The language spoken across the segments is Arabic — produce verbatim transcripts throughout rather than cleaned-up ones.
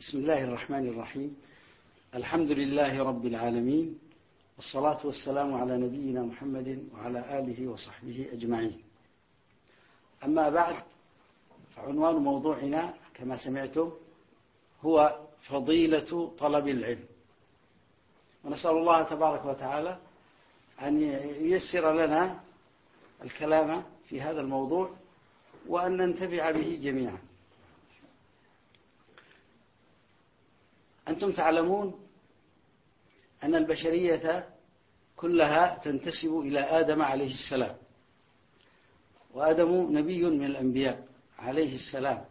بسم الله الرحمن الرحيم. الحمد لله رب العالمين، والصلاة والسلام على نبينا محمد وعلى آله وصحبه أجمعين. أما بعد، فعنوان موضوعنا كما سمعتم هو فضيلة طلب العلم، ونسأل الله تبارك وتعالى أن ييسر لنا الكلام في هذا الموضوع وأن ننتفع به جميعا. أنتم تعلمون أن البشرية كلها تنتسب إلى آدم عليه السلام، وآدم نبي من الأنبياء عليه السلام.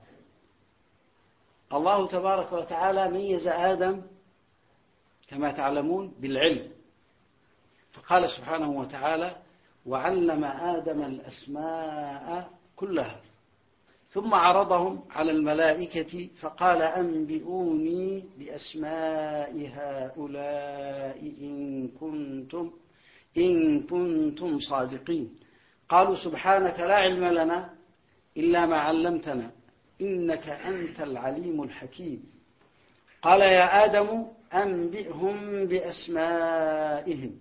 الله تبارك وتعالى ميز آدم كما تعلمون بالعلم، فقال سبحانه وتعالى: وعلم آدم الأسماء كلها ثم عرضهم على الملائكة فقال: أنبئوني بأسماء هؤلاء إن كنتم إن كنتم صادقين. قالوا: سبحانك لا علم لنا إلا ما علمتنا إنك أنت العليم الحكيم. قال: يا آدم أنبئهم بأسمائهم.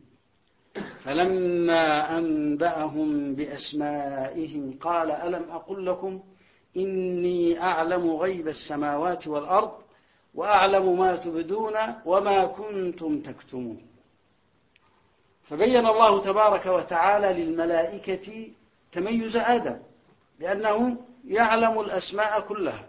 فلما أنبأهم بأسمائهم قال: ألم أقل لكم إني أعلم غيب السماوات والأرض وأعلم ما تبدون وما كنتم تكتمون. فبين الله تبارك وتعالى للملائكة تميز آدم لأنه يعلم الأسماء كلها.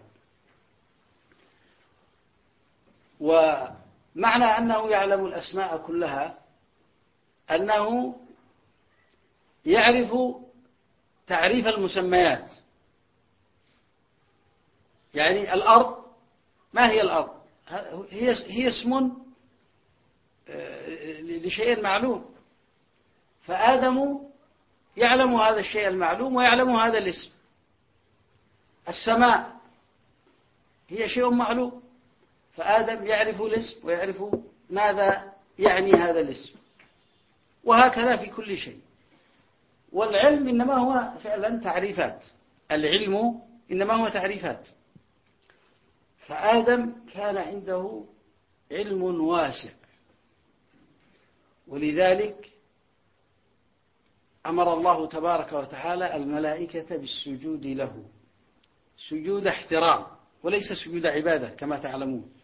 ومعنى أنه يعلم الأسماء كلها أنه يعرف تعريف المسميات. يعني الأرض، ما هي الأرض؟ هي هي اسم لشيء معلوم، فآدم يعلم هذا الشيء المعلوم ويعلم هذا الاسم. السماء هي شيء معلوم، فآدم يعرف الاسم ويعرف ماذا يعني هذا الاسم، وهكذا في كل شيء. والعلم إنما هو فعلا تعريفات، العلم إنما هو تعريفات. فآدم كان عنده علم واسع، ولذلك أمر الله تبارك وتعالى الملائكة بالسجود له، سجود احترام وليس سجود عبادة كما تعلمون،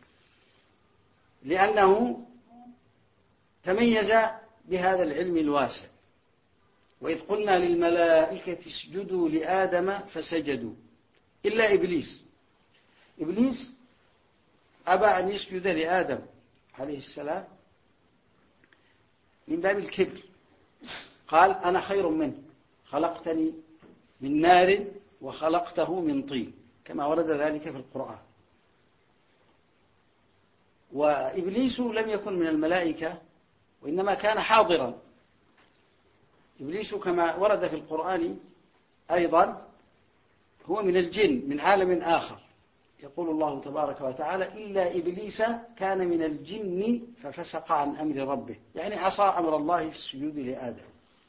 لأنه تميز بهذا العلم الواسع. وإذ قلنا للملائكة اسجدوا لآدم فسجدوا إلا إبليس. إبليس أبى أن يسجد لآدم عليه السلام من باب الكبر، قال: أنا خير منه، خلقتني من نار وخلقته من طين، كما ورد ذلك في القرآن. وإبليس لم يكن من الملائكة، وإنما كان حاضرا. إبليس كما ورد في القرآن أيضا هو من الجن، من عالم آخر. يقول الله تبارك وتعالى: إلا إبليس كان من الجن ففسق عن أمر ربه، يعني عصى أمر الله في السجود لآدم.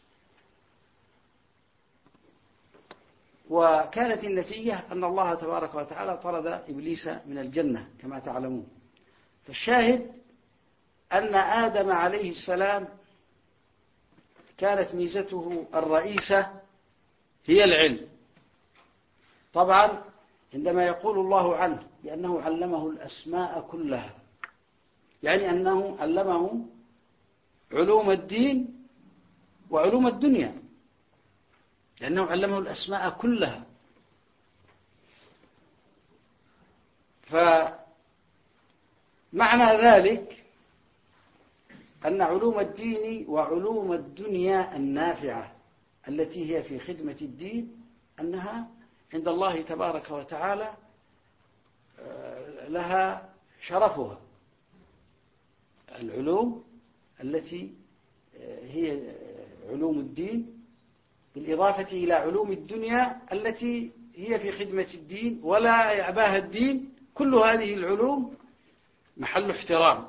وكانت النتيجة أن الله تبارك وتعالى طرد إبليس من الجنة كما تعلمون. فالشاهد أن آدم عليه السلام كانت ميزته الرئيسة هي العلم. طبعا عندما يقول الله عنه بأنه علمه الأسماء كلها، يعني أنه علمه علوم الدين وعلوم الدنيا، لأنه علمه الأسماء كلها. فمعنى ذلك أن علوم الدين وعلوم الدنيا النافعة التي هي في خدمة الدين أنها عند الله تبارك وتعالى لها شرفها. العلوم التي هي علوم الدين بالإضافة إلى علوم الدنيا التي هي في خدمة الدين ولا يعباها الدين، كل هذه العلوم محل احترام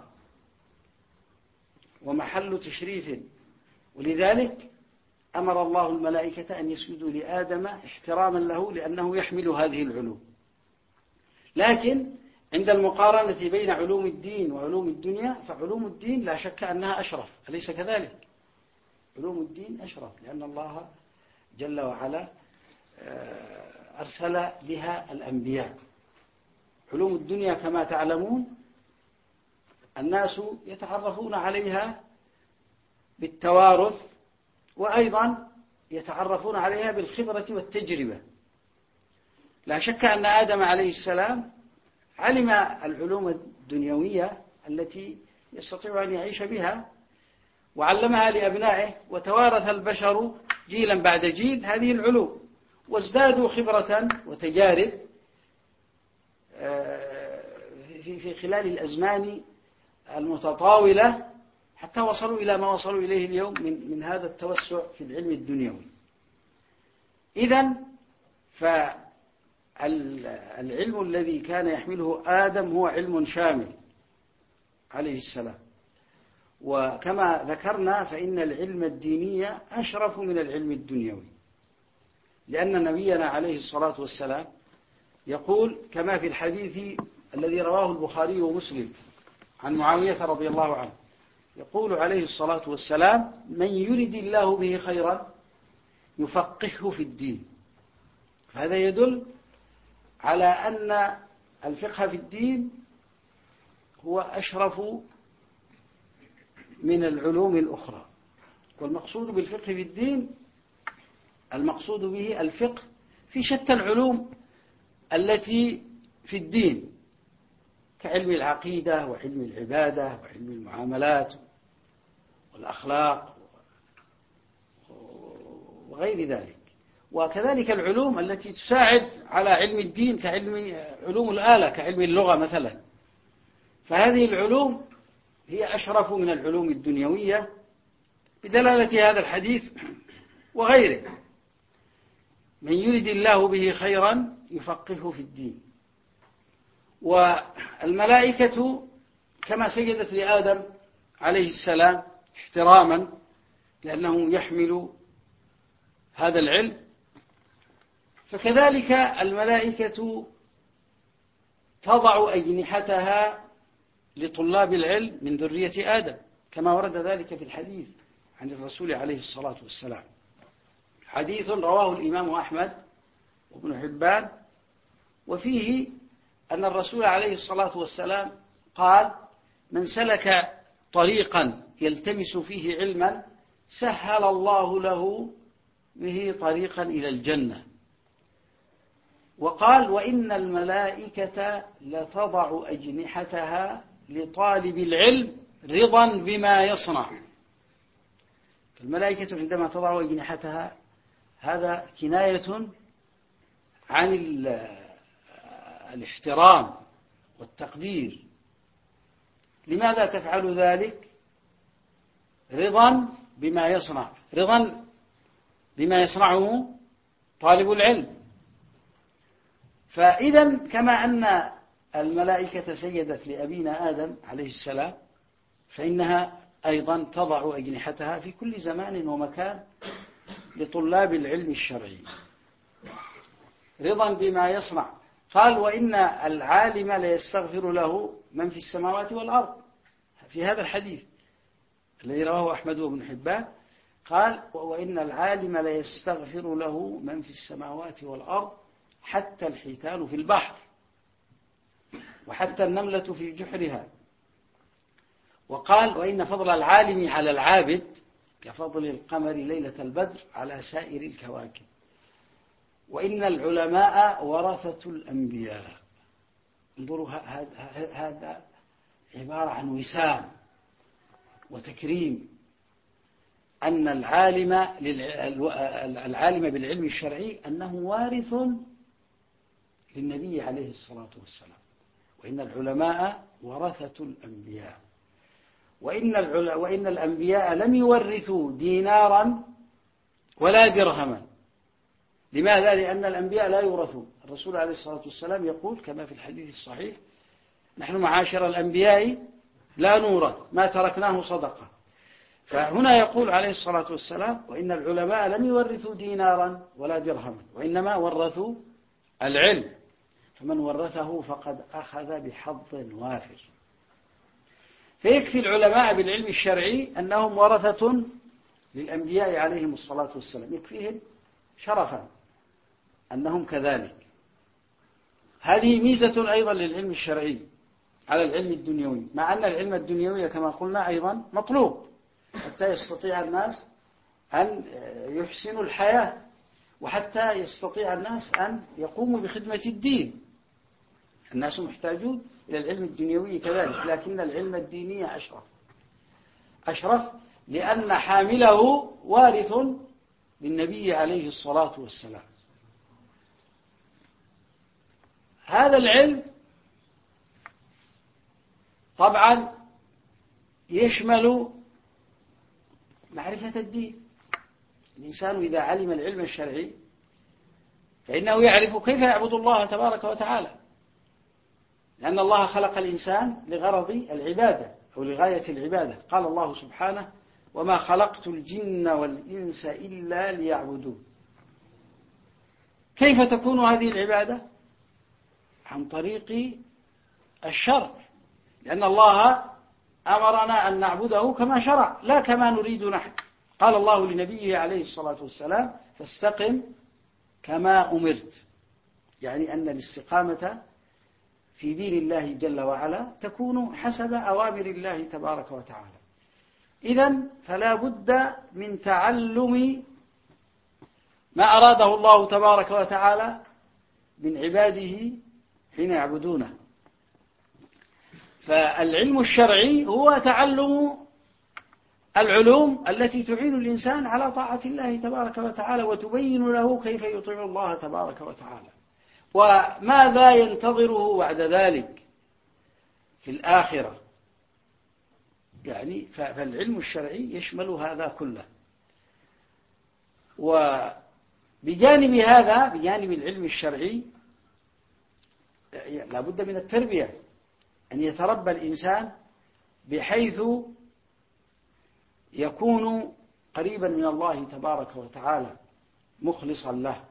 ومحل تشريف. ولذلك أمر الله الملائكة أن يسجدوا لآدم احتراما له، لأنه يحمل هذه العلوم. لكن عند المقارنة بين علوم الدين وعلوم الدنيا فعلوم الدين لا شك أنها أشرف، أليس كذلك؟ علوم الدين أشرف لأن الله جل وعلا أرسل بها الأنبياء. علوم الدنيا كما تعلمون الناس يتعرفون عليها بالتوارث، وأيضا يتعرفون عليها بالخبرة والتجربة. لا شك أن آدم عليه السلام علم العلوم الدنيوية التي يستطيع أن يعيش بها وعلمها لأبنائه، وتوارث البشر جيلا بعد جيل هذه العلوم، وازدادوا خبرة وتجارب في خلال الأزمان المتطاولة حتى وصلوا إلى ما وصلوا إليه اليوم من من هذا التوسع في العلم الدنيوي. إذن فالعلم الذي كان يحمله آدم هو علم شامل عليه السلام، وكما ذكرنا فإن العلم الديني أشرف من العلم الدنيوي، لأن نبينا عليه الصلاة والسلام يقول كما في الحديث الذي رواه البخاري ومسلم عن معاوية رضي الله عنه، يقول عليه الصلاة والسلام: من يرد الله به خيرا يفقهه في الدين. هذا يدل على أن الفقه في الدين هو أشرف من العلوم الأخرى. والمقصود بالفقه في الدين المقصود به الفقه في شتى العلوم التي في الدين، كعلم العقيدة وعلم العبادة وعلم المعاملات والأخلاق وغير ذلك، وكذلك العلوم التي تساعد على علم الدين كعلم علوم الآلة كعلم اللغة مثلا. فهذه العلوم هي أشرف من العلوم الدنيوية بدلالة هذا الحديث وغيره: من يرد الله به خيرا يفقهه في الدين. والملائكة كما سجدت لآدم عليه السلام احتراما لأنه يحمل هذا العلم، فكذلك الملائكة تضع أجنحتها لطلاب العلم من ذرية آدم، كما ورد ذلك في الحديث عن الرسول عليه الصلاة والسلام، حديث رواه الإمام أحمد وابن حبان، وفيه أن الرسول عليه الصلاة والسلام قال: من سلك طريقا يلتمس فيه علما سهل الله له به طريقا إلى الجنة. وقال: وإن الملائكة لتضع أجنحتها لطالب العلم رضا بما يصنع. الملائكة عندما تضع أجنحتها هذا كناية عن الاحترام والتقدير. لماذا تفعل ذلك؟ رضا بما يصنع، رضا بما يصنعه طالب العلم. فإذا كما أن الملائكة سجدت لأبينا آدم عليه السلام، فإنها أيضا تضع أجنحتها في كل زمان ومكان لطلاب العلم الشرعي رضا بما يصنع. قال: وإن العالم ليستغفر له من في السماوات والأرض. في هذا الحديث الذي رواه أحمد وابن حبان قال: وإن العالم ليستغفر له من في السماوات والأرض حتى الحيتان في البحر وحتى النملة في جحرها. وقال: وإن فضل العالم على العابد كفضل القمر ليلة البدر على سائر الكواكب. وإن العلماء ورثة الأنبياء. انظروا، هذا عبارة عن وسام وتكريم، أن العالم العالم بالعلم الشرعي أنه وارث للنبي عليه الصلاة والسلام. وإن العلماء ورثة الأنبياء. وإن وإن الأنبياء لم يورثوا دينارا ولا درهما. لماذا؟ لأن الأنبياء لا يورثون. الرسول عليه الصلاة والسلام يقول كما في الحديث الصحيح: نحن معاشر الأنبياء لا نورث ما تركناه صدقة. فهنا يقول عليه الصلاة والسلام: وإن العلماء لم يورثوا دينارا ولا درهما وإنما ورثوا العلم. فمن ورثه فقد أخذ بحظ وافر. فيكفي العلماء بالعلم الشرعي أنهم ورثة للأنبياء عليهم الصلاة والسلام، يكفيهم شرفا أنهم كذلك. هذه ميزة أيضا للعلم الشرعي على العلم الدنيوي، مع أن العلم الدنيوي كما قلنا أيضا مطلوب حتى يستطيع الناس أن يحسنوا الحياة، وحتى يستطيع الناس أن يقوموا بخدمة الدين. الناس محتاجون إلى العلم الدنيوي كذلك، لكن العلم الديني أشرف أشرف لأن حامله وارث للنبي عليه الصلاة والسلام. هذا العلم طبعا يشمل معرفة الدين. الإنسان إذا علم العلم الشرعي فإنه يعرف كيف يعبد الله تبارك وتعالى، لأن الله خلق الإنسان لغرض العبادة أو لغاية العبادة. قال الله سبحانه: وما خلقت الجن والإنس إلا ليعبدون. كيف تكون هذه العبادة؟ عن طريق الشرع، لأن الله أمرنا أن نعبده كما شرع لا كما نريد نحن. قال الله لنبيه عليه الصلاة والسلام: فاستقم كما أمرت، يعني أن الاستقامة في دين الله جل وعلا تكون حسب أوامر الله تبارك وتعالى. إذن فلا بد من تعلم ما أراده الله تبارك وتعالى من عباده حين يعبدونه. فالعلم الشرعي هو تعلم العلوم التي تعين الإنسان على طاعة الله تبارك وتعالى وتبين له كيف يطيع الله تبارك وتعالى، وماذا ينتظره بعد ذلك في الآخرة. يعني فالعلم الشرعي يشمل هذا كله. وبجانب هذا، بجانب العلم الشرعي، لا بد من التربية، أن يتربى الإنسان بحيث يكون قريبا من الله تبارك وتعالى مخلصا له،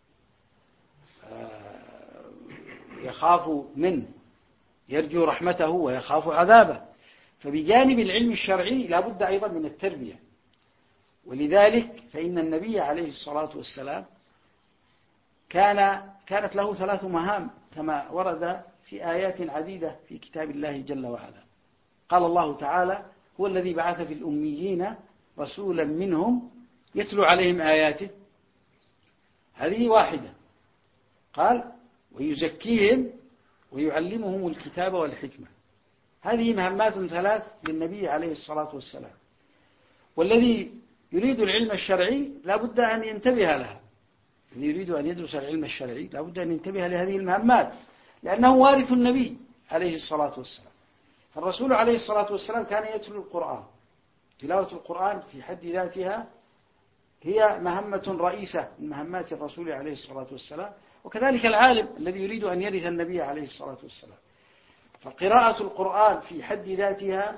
يخاف منه، يرجو رحمته ويخاف عذابه. فبجانب العلم الشرعي لا بد أيضا من التربية. ولذلك فإن النبي عليه الصلاة والسلام كان كانت له ثلاث مهام كما ورد في آيات عديدة في كتاب الله جل وعلا. قال الله تعالى: هو الذي بعث في الأميين رسولا منهم يتلو عليهم آياته. هذه واحدة. قال: ويزكيهم ويعلمهم الكتاب والحكمة. هذه مهمات ثلاث للنبي عليه الصلاة والسلام. والذي يريد العلم الشرعي لا بد أن ينتبه لها. الذي يريد أن يدرس العلم الشرعي لا بد أن ينتبه لهذه المهمات، لأنه وارث النبي عليه الصلاة والسلام. فالرسول عليه الصلاة والسلام كان يتلو القرآن. تلاوة القرآن في حد ذاتها هي مهمة رئيسة من مهمات الرسول عليه الصلاة والسلام، وكذلك العالم الذي يريد أن يرث النبي عليه الصلاة والسلام. فقراءة القرآن في حد ذاتها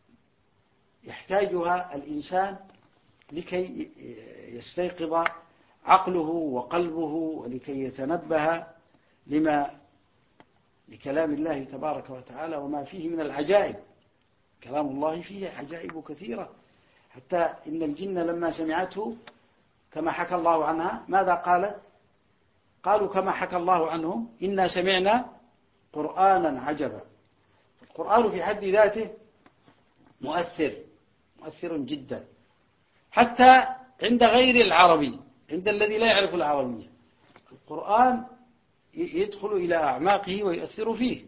يحتاجها الإنسان لكي يستيقظ عقله وقلبه ولكي يتنبه لما لكلام الله تبارك وتعالى وما فيه من العجائب. كلام الله فيه عجائب كثيرة، حتى إن الجن لما سمعته كما حكى الله عنها ماذا قالت؟ قالوا كما حكى الله عنهم: إنا سمعنا قرآنا عجبا. القرآن في حد ذاته مؤثر مؤثر جدا، حتى عند غير العربي، عند الذي لا يعرف العربية القرآن يدخل إلى أعماقه ويؤثر فيه.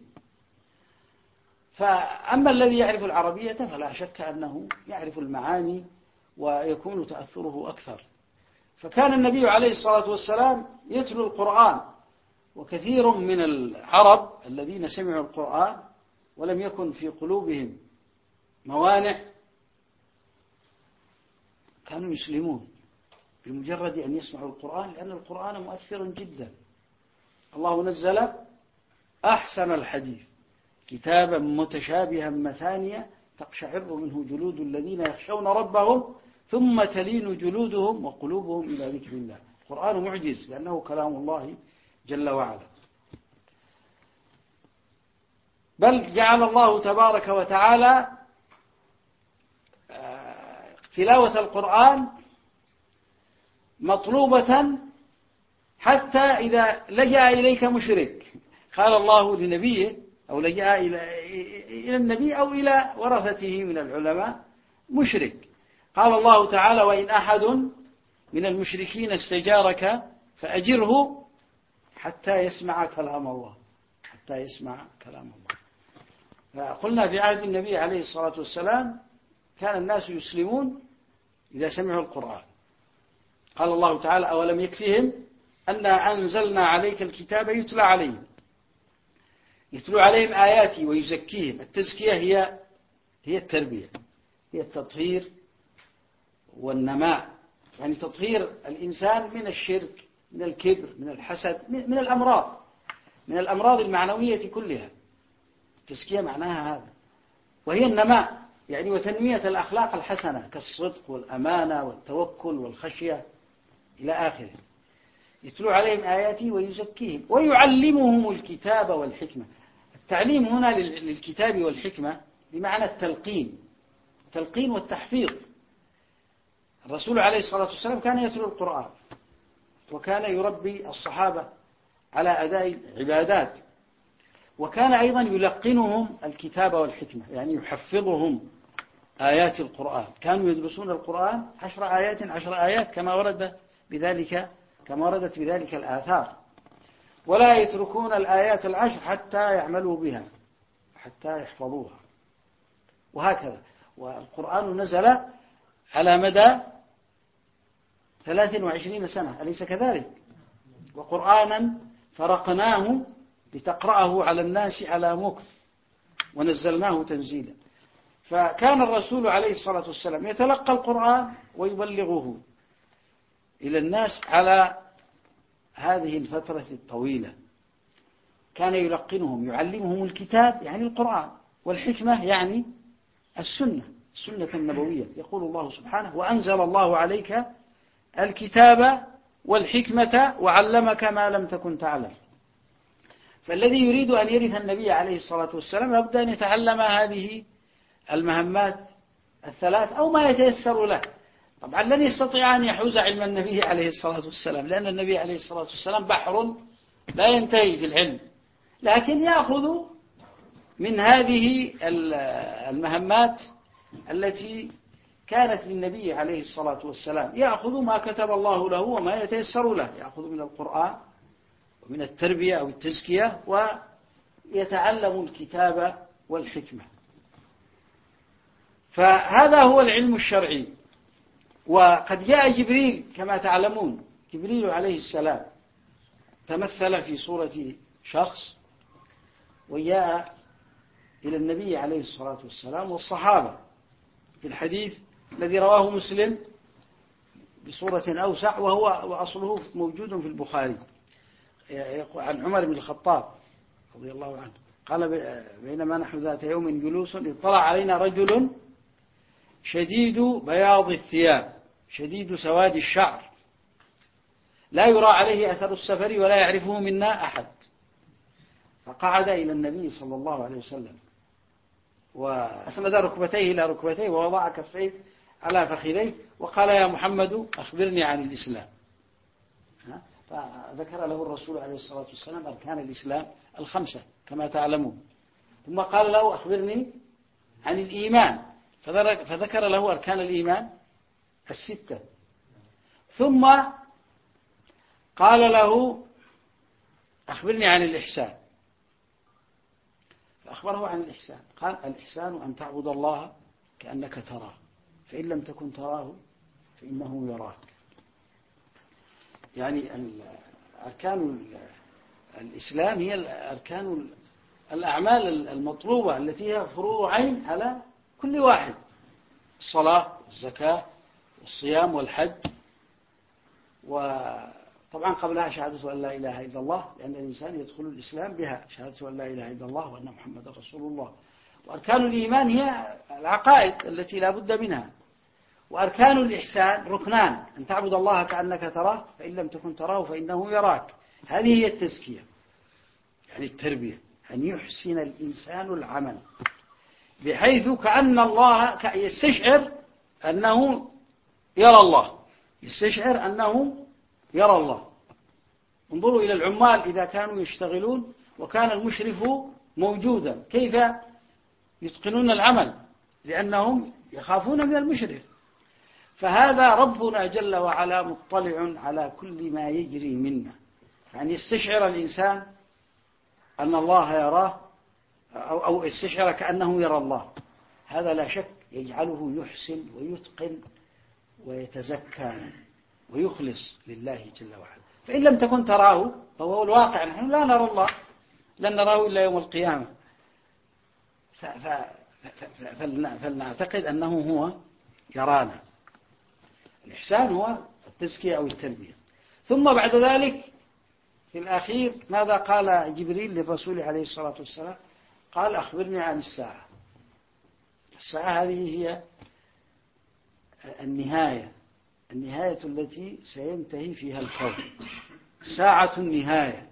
فأما الذي يعرف العربية فلا شك أنه يعرف المعاني ويكون تأثره أكثر. فكان النبي عليه الصلاة والسلام يتلو القرآن، وكثير من العرب الذين سمعوا القرآن ولم يكن في قلوبهم موانع كانوا يسلمون بمجرد أن يسمعوا القرآن، لأن القرآن مؤثر جدا. الله نزل أحسن الحديث كتابا متشابها مثانيا تقشعر منه جلود الذين يخشون ربهم ثم تلين جلودهم وقلوبهم إلى ذكر الله. القرآن معجز لأنه كلام الله جل وعلا. بل جعل الله تبارك وتعالى تلاوة القرآن مطلوبة حتى إذا لجأ إليك مشرك. قال الله لنبيه أو لجأ إلى النبي أو إلى ورثته من العلماء مشرك، قال الله تعالى: وإن أحد من المشركين استجارك فأجره حتى يسمع كلام الله، حتى يسمع كلام الله. فقلنا في عهد النبي عليه الصلاة والسلام كان الناس يسلمون إذا سمعوا القرآن. قال الله تعالى: أولم يكفهم أنا أنزلنا عليك الكتاب يتلى عليهم، يتلو عليهم آياتي ويزكيهم. التزكية هي هي التربية، هي التطهير والنماء، يعني تطهير الإنسان من الشرك، من الكبر، من الحسد، من الأمراض، من الأمراض المعنوية كلها. التزكية معناها هذا، وهي النماء يعني وتنمية الأخلاق الحسنة كالصدق والأمانة والتوكل والخشية إلى آخره. يتلو عليهم آياتي ويزكيهم ويعلمهم الكتاب والحكمة. التعليم هنا للكتاب والحكمة بمعنى التلقين، التلقين والتحفيظ. الرسول عليه الصلاة والسلام كان يتلو القرآن، وكان يربي الصحابة على أداء العبادات، وكان أيضا يلقنهم الكتاب والحكمة، يعني يحفظهم آيات القرآن. كانوا يدرسون القرآن عشر آيات عشر آيات كما ورد بذلك كما وردت بذلك الآثار، ولا يتركون الآيات العشر حتى يعملوا بها، حتى يحفظوها، وهكذا. والقرآن نزل على مدى ثلاث وعشرين سنة، أليس كذلك؟ وقرآنا فرقناه لتقرأه على الناس على مكث ونزلناه تنزيلا. فكان الرسول عليه الصلاة والسلام يتلقى القرآن ويبلغه إلى الناس على هذه الفترة الطويلة. كان يلقنهم، يعلمهم الكتاب يعني القرآن، والحكمة يعني السنة، السنة النبوية. يقول الله سبحانه: وأنزل الله عليك الكتاب والحكمة وعلمك ما لم تكن تعلم. فالذي يريد أن يرث النبي عليه الصلاة والسلام لابد أن يتعلم هذه المهمات الثلاث أو ما يتيسر له. طبعا لن يستطيع أن يحوز علم النبي عليه الصلاة والسلام، لأن النبي عليه الصلاة والسلام بحر لا ينتهي في العلم، لكن يأخذ من هذه المهمات التي كانت للنبي عليه الصلاة والسلام، يأخذ ما كتب الله له وما يتيسر له، يأخذ من القرآن ومن التربية أو التزكية، ويتعلم الكتاب والحكمة. فهذا هو العلم الشرعي. وقد جاء جبريل كما تعلمون، جبريل عليه السلام تمثل في صورة شخص وجاء إلى النبي عليه الصلاة والسلام والصحابة في الحديث الذي رواه مسلم بصورة أوسع، وهو وأصله موجود في البخاري، عن عمر بن الخطاب رضي الله عنه قال: بينما نحن ذات يوم جلوس اطلع علينا رجل شديد بياض الثياب شديد سواد الشعر لا يرى عليه أثر السفر ولا يعرفه منا أحد. فقعد إلى النبي صلى الله عليه وسلم وأسند ركبتيه إلى ركبتيه ووضع كفيه على فخذيه وقال: يا محمد أخبرني عن الإسلام. فذكر له الرسول عليه الصلاة والسلام أركان الإسلام الخمسة كما تعلمون، ثم قال له: أخبرني عن الإيمان، فذكر له أركان الإيمان الستة، ثم قال له: أخبرني عن الإحسان، فأخبره عن الإحسان. قال: الإحسان أن تعبد الله كأنك تراه، فإن لم تكن تراه فإنه يراك. يعني أركان الإسلام هي أركان الأعمال المطلوبة التي هي فروض عين على كل واحد: الصلاة والزكاة والصيام والحج، وطبعا قبلها شهادة أن لا إله إلا الله، لأن الإنسان يدخل الإسلام بها، شهادة أن لا إله إلا الله وأن محمد رسول الله. وأركان الإيمان هي العقائد التي لا بد منها. وأركان الإحسان ركنان: أن تعبد الله كأنك تراه، فإن لم تكن تراه فإنه يراك. هذه هي التزكية، يعني التربية، أن يحسن الإنسان العمل بحيث كأن الله يستشعر أنه يرى الله، يستشعر أنه يرى الله. انظروا إلى العمال إذا كانوا يشتغلون وكان المشرف موجودا، كيف يتقنون العمل؟ لأنهم يخافون من المشرف. فهذا ربنا جل وعلا مطلع على كل ما يجري منا، يعني يستشعر الإنسان أن الله يراه أو, أو يستشعر كأنه يرى الله، هذا لا شك يجعله يحسن ويتقن ويتزكى ويخلص لله جل وعلا. فإن لم تكن تراه فهو الواقع، نحن لا نرى الله، لن نراه إلا يوم القيامة، فلنعتقد أنه هو يرانا. الإحسان هو التزكية أو التربية. ثم بعد ذلك في الأخير ماذا قال جبريل للرسول عليه الصلاة والسلام؟ قال أخبرني عن الساعة. الساعة هذه هي النهاية، النهاية التي سينتهي فيها الكون، ساعة النهاية.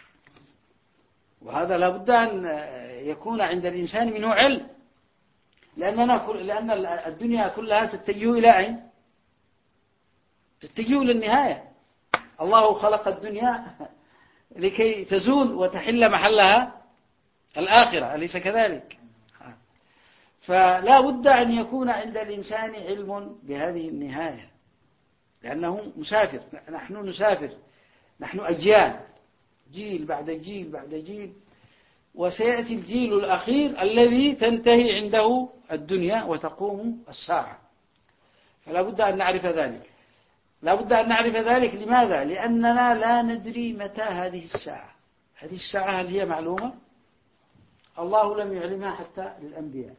وهذا لابد أن يكون عند الإنسان منه علم، لأننا كل لأن الدنيا كلها تتجه إلى أين؟ تتجه للنهاية. الله خلق الدنيا لكي تزول وتحل محلها الآخرة، أليس كذلك؟ فلا بد أن يكون عند الإنسان علم بهذه النهاية، لأنه مسافر، نحن نسافر، نحن أجيال، جيل بعد جيل بعد جيل، وسيأتي الجيل الأخير الذي تنتهي عنده الدنيا وتقوم الساعة. فلا بد أن نعرف ذلك، لا بد أن نعرف ذلك. لماذا؟ لأننا لا ندري متى هذه الساعة. هذه الساعة هل هي معلومة؟ الله لم يعلمها حتى للأنبياء.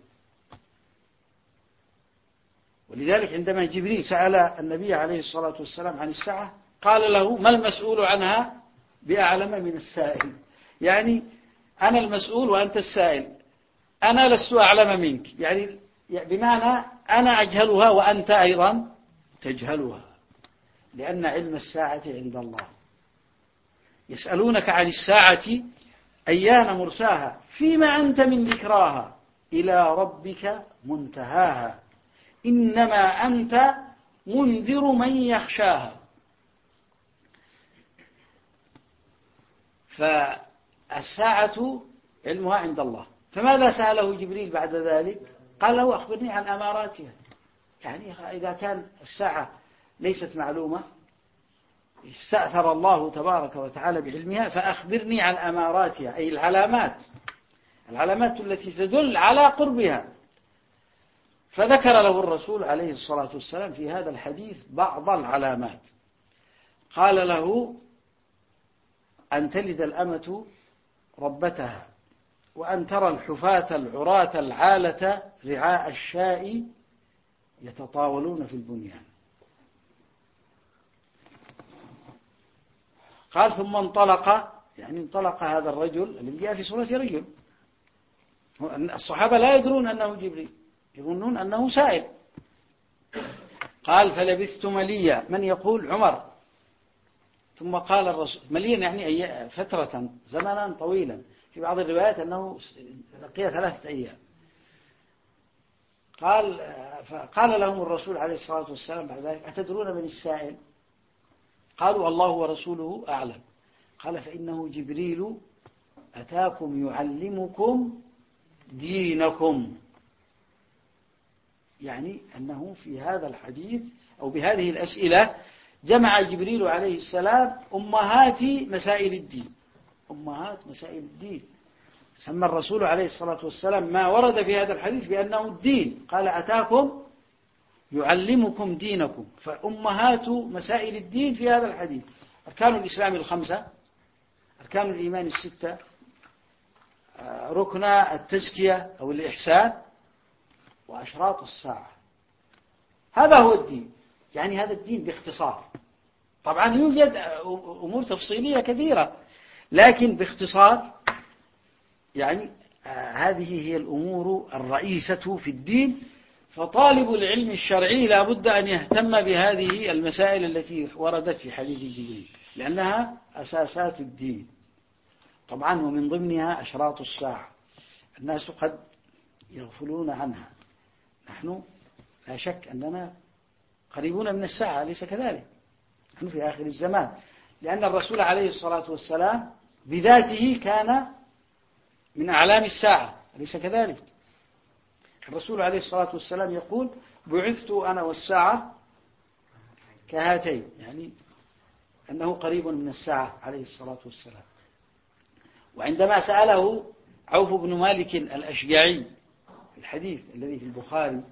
ولذلك عندما جبريل سأل النبي عليه الصلاة والسلام عن الساعة قال له ما المسؤول عنها بأعلم من السائل. يعني أنا المسؤول وأنت السائل، أنا لست أعلم منك، يعني بمعنى أنا أجهلها وأنت أيضا تجهلها، لأن علم الساعة عند الله. يسألونك عن الساعة أيان مرساها فيما أنت من ذكراها إلى ربك منتهاها إنما أنت منذر من يخشاها. فالساعة علمها عند الله. فماذا سأله جبريل بعد ذلك؟ قال له أخبرني عن أماراتها. يعني إذا كان الساعة ليست معلومة استأثر الله تبارك وتعالى بعلمها، فأخبرني عن أماراتها، أي العلامات، العلامات التي تدل على قربها. فذكر له الرسول عليه الصلاة والسلام في هذا الحديث بعض العلامات. قال له أن تلد الأمة ربتها، وأن ترى الحفاة العراة العالة رعاء الشاء يتطاولون في البنيان. قال ثم انطلق، يعني انطلق هذا الرجل الذي جاء في صورة رجل. الصحابة لا يدرون أنه جبريل، يظنون أنه سائل. قال فلبثت مليا، من يقول؟ عمر. ثم قال الرسول مليا يعني فترة زمنا طويلا، في بعض الروايات أنه لقي ثلاثة أيام. قال فقال لهم الرسول عليه الصلاة والسلام بعد ذلك أتدرون من السائل؟ قالوا الله ورسوله أعلم. قال فإنه جبريل أتاكم يعلمكم دينكم. يعني أنه في هذا الحديث أو بهذه الأسئلة جمع جبريل عليه السلام أمهات مسائل الدين، أمهات مسائل الدين. سمى الرسول عليه الصلاة والسلام ما ورد في هذا الحديث بأنه الدين، قال أتاكم يعلمكم دينكم، فأمهات مسائل الدين في هذا الحديث أركان الإسلام الخمسة، أركان الإيمان الستة، ركن التزكية أو الإحسان، وأشراط الساعة. هذا هو الدين، يعني هذا الدين باختصار. طبعا يوجد أمور تفصيلية كثيرة، لكن باختصار يعني هذه هي الأمور الرئيسة في الدين. فطالب العلم الشرعي لا بد أن يهتم بهذه المسائل التي وردت في حديث جبريل، لأنها أساسات الدين. طبعا ومن ضمنها أشراط الساعة، الناس قد يغفلون عنها. نحن لا شك أننا قريبون من الساعة، ليس كذلك؟ نحن في آخر الزمان، لأن الرسول عليه الصلاة والسلام بذاته كان من أعلام الساعة، أليس كذلك؟ الرسول عليه الصلاة والسلام يقول: بعثت أنا والساعة كهاتين، يعني أنه قريب من الساعة عليه الصلاة والسلام. وعندما سأله عوف بن مالك الأشجعي الحديث الذي في البخاري،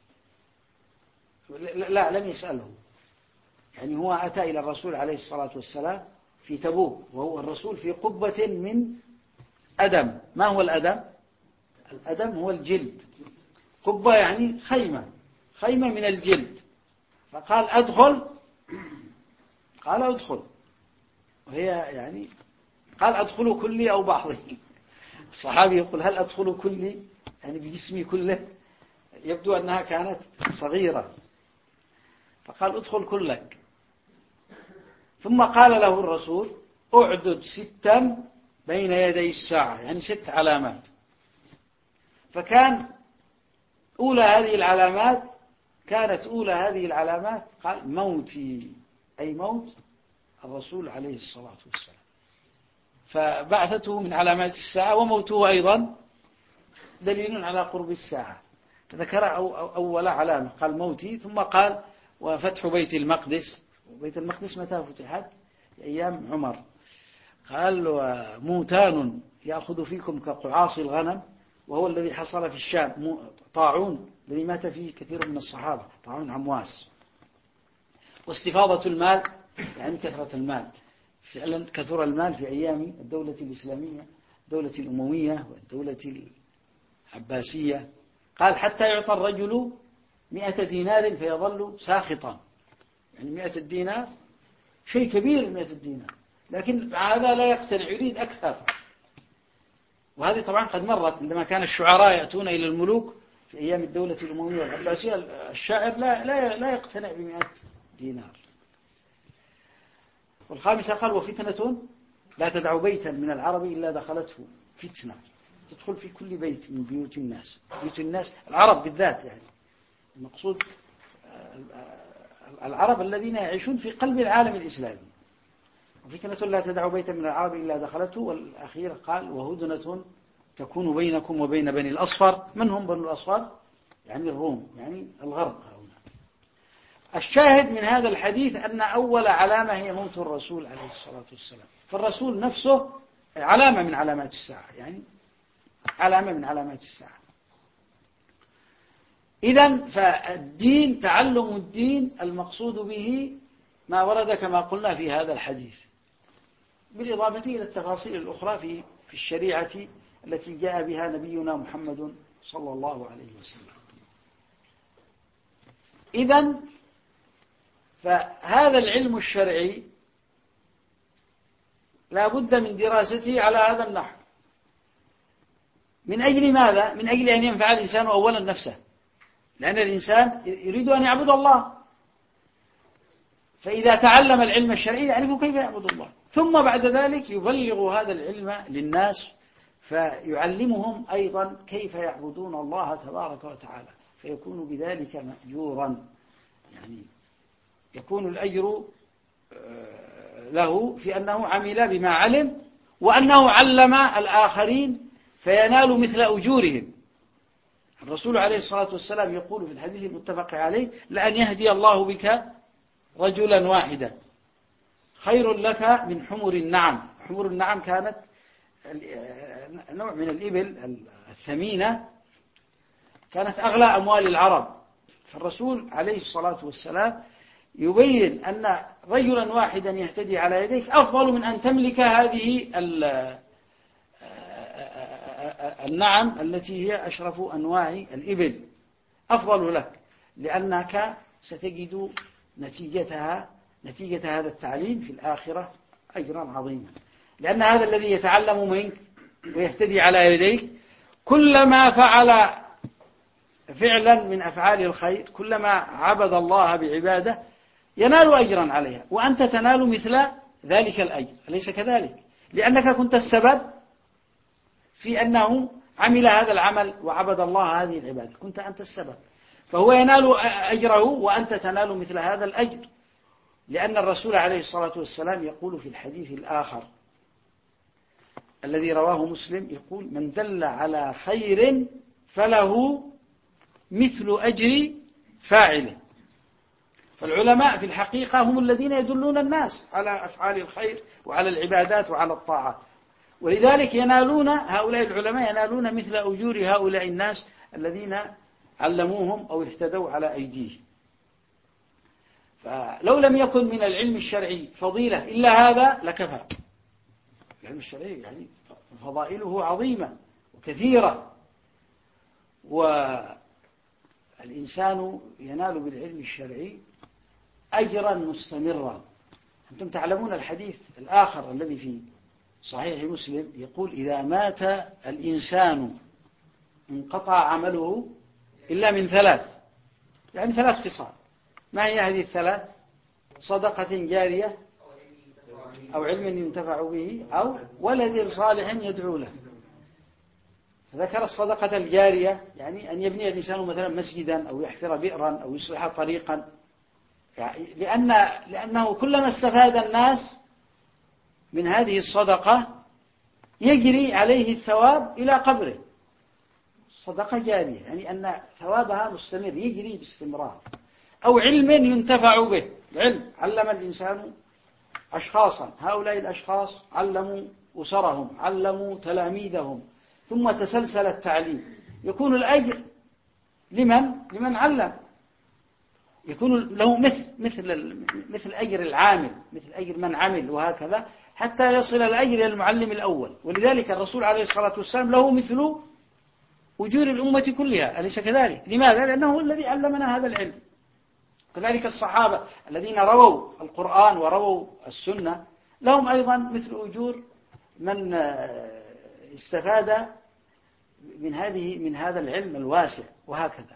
لا لم يسأله، يعني هو أتى إلى الرسول عليه الصلاة والسلام في تبوك، وهو الرسول في قبة من أدم. ما هو الأدم؟ الأدم هو الجلد، قبة يعني خيمة، خيمة من الجلد. فقال: أدخل؟ قال: أدخل. وهي يعني قال: أدخل كلي أو بعضي. الصحابي يقول: هل أدخل كلي يعني بجسمي كله؟ يبدو أنها كانت صغيرة، فقال: أدخل كلك. ثم قال له الرسول: أعدد ستا بين يدي الساعة، يعني ست علامات. فكان أولى هذه العلامات كانت أولى هذه العلامات قال: موتي، أي موت الرسول عليه الصلاة والسلام. فبعثته من علامات الساعة، وموته أيضا دليل على قرب الساعة. فذكر أول علامة قال: موتي، ثم قال: وفتح بيت المقدس. بيت المقدس متى فتحت؟ أيام عمر. قال: وموتان يأخذ فيكم كقعاص الغنم، وهو الذي حصل في الشام، طاعون الذي مات فيه كثير من الصحابة، طاعون عمواس. واستفاضة المال، يعني كثرة المال، فعلا كثر المال في أيام الدولة الإسلامية، الدولة الأموية والدولة العباسية. قال: حتى يعطى الرجل مئة دينار فيظل ساخطا، يعني مئة الدينار شيء كبير، مئة الدينار، لكن هذا لا يقتنع، يريد أكثر. وهذه طبعا قد مرت عندما كان الشعراء يأتون إلى الملوك في أيام الدولة الأموية والعباسية، الشاعر لا لا لا يقتنع بمئة دينار. والخامسة قال: وفتنة لا تدع بيتا من العرب إلا دخلته فتنة، تدخل في كل بيت من بيوت الناس، بيوت الناس العرب بالذات، يعني المقصود العرب الذين يعيشون في قلب العالم الإسلامي. وفتنة لا تدع بيتا من العرب إلا دخلته. والأخير قال: وهدنة تكون بينكم وبين بني الأصفر. من هم بني الأصفر؟ يعني الروم، يعني الغرب هنا. الشاهد من هذا الحديث أن أول علامة هي موت الرسول عليه الصلاة والسلام. فالرسول نفسه علامة من علامات الساعة، يعني علامة من علامات الساعة. إذن فالدين، تعلم الدين المقصود به ما ورد كما قلنا في هذا الحديث، بالإضافة إلى التفاصيل الأخرى في في الشريعة التي جاء بها نبينا محمد صلى الله عليه وسلم. إذن فهذا العلم الشرعي لا بد من دراسته على هذا النحو. من أجل ماذا؟ من أجل أن ينفع الإنسان أولا نفسه، لأن الإنسان يريد أن يعبد الله، فإذا تعلم العلم الشرعي يعرف كيف يعبد الله، ثم بعد ذلك يبلغ هذا العلم للناس، فيعلمهم أيضا كيف يعبدون الله تبارك وتعالى، فيكون بذلك مأجورا، يعني يكون الأجر له في أنه عمل بما علم، وأنه علم الآخرين فينال مثل أجورهم. الرسول عليه الصلاة والسلام يقول في الحديث المتفق عليه: لأن يهدي الله بك رجلا واحدا خير لك من حمر النعم. حمر النعم كانت نوع من الإبل الثمينة، كانت أغلى أموال العرب. فالرسول عليه الصلاة والسلام يبين أن رجلا واحدا يهتدي على يديك أفضل من أن تملك هذه النعم التي هي أشرف أنواع الإبل، أفضل لك، لأنك ستجد نتيجتها نتيجة هذا التعليم في الآخرة أجرا عظيما. لأن هذا الذي يتعلم منك ويهتدي على يديك كلما فعل فعلا من أفعال الخير، كلما عبد الله بعبادة ينال أجرا عليها، وأنت تنال مثل ذلك الأجر، أليس كذلك؟ لأنك كنت السبب في أنه عمل هذا العمل وعبد الله هذه العبادة، كنت أنت السبب، فهو ينال أجره وأنت تنال مثل هذا الأجر. لأن الرسول عليه الصلاة والسلام يقول في الحديث الآخر الذي رواه مسلم، يقول: من دل على خير فله مثل أجر فاعله. فالعلماء في الحقيقة هم الذين يدلون الناس على أفعال الخير وعلى العبادات وعلى الطاعات، ولذلك ينالون هؤلاء العلماء ينالون مثل أجور هؤلاء الناس الذين علموهم أو اهتدوا على أيديهم. فلو لم يكن من العلم الشرعي فضيلة إلا هذا لكفى. العلم الشرعي يعني فضائله عظيمة وكثيرة، والإنسان ينال بالعلم الشرعي أجرا مستمرا. أنتم تعلمون الحديث الآخر الذي في صحيح مسلم يقول: إذا مات الإنسان انقطع عمله إلا من ثلاث، يعني ثلاث خصال. ما هي هذه الثلاث؟ صدقة جارية، أو علم ينتفع به، أو ولد صالح يدعو له. فذكر الصدقة الجارية، يعني أن يبني الإنسان مثلا مسجدا أو يحفر بئرا أو يصلح طريقا، يعني لأن لأنه كلما استفاد الناس من هذه الصدقة يجري عليه الثواب إلى قبره. صدقة جارية يعني أن ثوابها مستمر يجري باستمرار. أو علم ينتفع به، العلم علم الإنسان أشخاصا، هؤلاء الأشخاص علموا أسرهم، علموا تلاميذهم، ثم تسلسل التعليم، يكون الأجر لمن؟ لمن علم، يكون له مثل مثل مثل أجر العامل، مثل أجر من عمل، وهكذا حتى يصل الأجر إلى المعلم الأول. ولذلك الرسول عليه الصلاة والسلام له مثل أجور الأمة كلها، أليس كذلك؟ لماذا؟ لأنه هو الذي علمنا هذا العلم. كذلك الصحابة الذين رووا القرآن ورووا السنة لهم أيضا مثل أجور من استفاد من هذه من هذا العلم الواسع، وهكذا.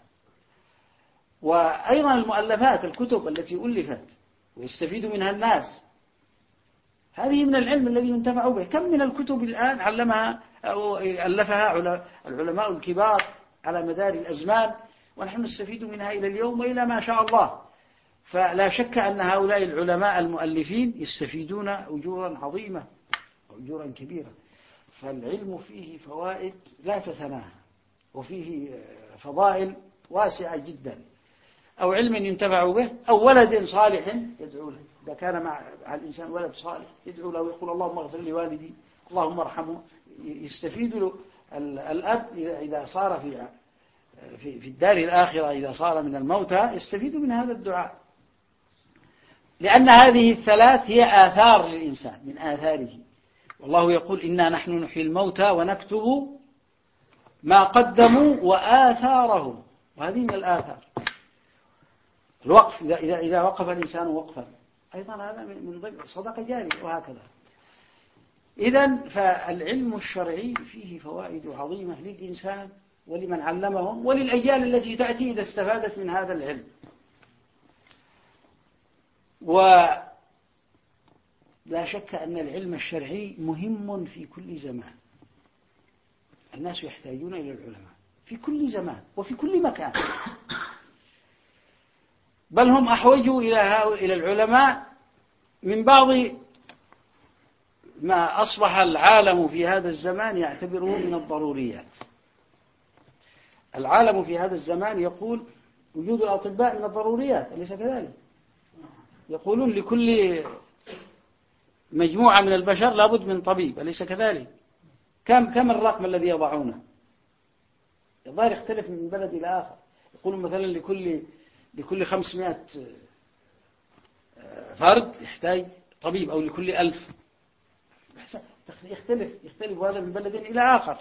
وأيضا المؤلفات، الكتب التي ألفت ويستفيد منها الناس، هذه من العلم الذي ينتفع به. كم من الكتب الآن علمها أو ألفها العلماء الكبار على مدار الأزمان، ونحن نستفيد منها إلى اليوم وإلى ما شاء الله. فلا شك أن هؤلاء العلماء المؤلفين يستفيدون أجورا عظيمة وأجورا كبيرة. فالعلم فيه فوائد لا تتناهى، وفيه فضائل واسعة جدا. أو علم ينتفع به، أو ولد صالح يدعو له. إذا كان مع الإنسان ولد صالح يدعو له ويقول: اللهم اغفر لوالدي، اللهم ارحمه. يستفيد له الأب إذا صار في في الدار الآخرة، إذا صار من الموتى، يستفيد من هذا الدعاء، لأن هذه الثلاث هي آثار للإنسان من آثاره. والله يقول: إنا نحن نحيي الموتى ونكتب ما قدموا وآثارهم. وهذه من الآثار. الوقف، إذا, إذا, إذا وقف الإنسان وقفا أيضا هذا من ضمن صدقة جارية، وهكذا. إذن فالعلم الشرعي فيه فوائد عظيمة للإنسان ولمن علمهم وللأجيال التي تأتي إذا استفادت من هذا العلم. ولا شك أن العلم الشرعي مهم في كل زمان. الناس يحتاجون إلى العلماء في كل زمان وفي كل مكان، بل هم أحوجوا إلى العلماء من بعض ما أصبح العالم في هذا الزمان يعتبره من الضروريات. العالم في هذا الزمان يقول وجود الأطباء من الضروريات، أليس كذلك؟ يقولون لكل مجموعة من البشر لابد من طبيب، أليس كذلك؟ كم كم الرقم الذي يضعونه؟ الظاهر يختلف من بلد إلى آخر. يقولون مثلا لكل لكل خمسمائة فرد يحتاج طبيب، أو لكل ألف. يختلف يختلف هذا من بلد إلى آخر.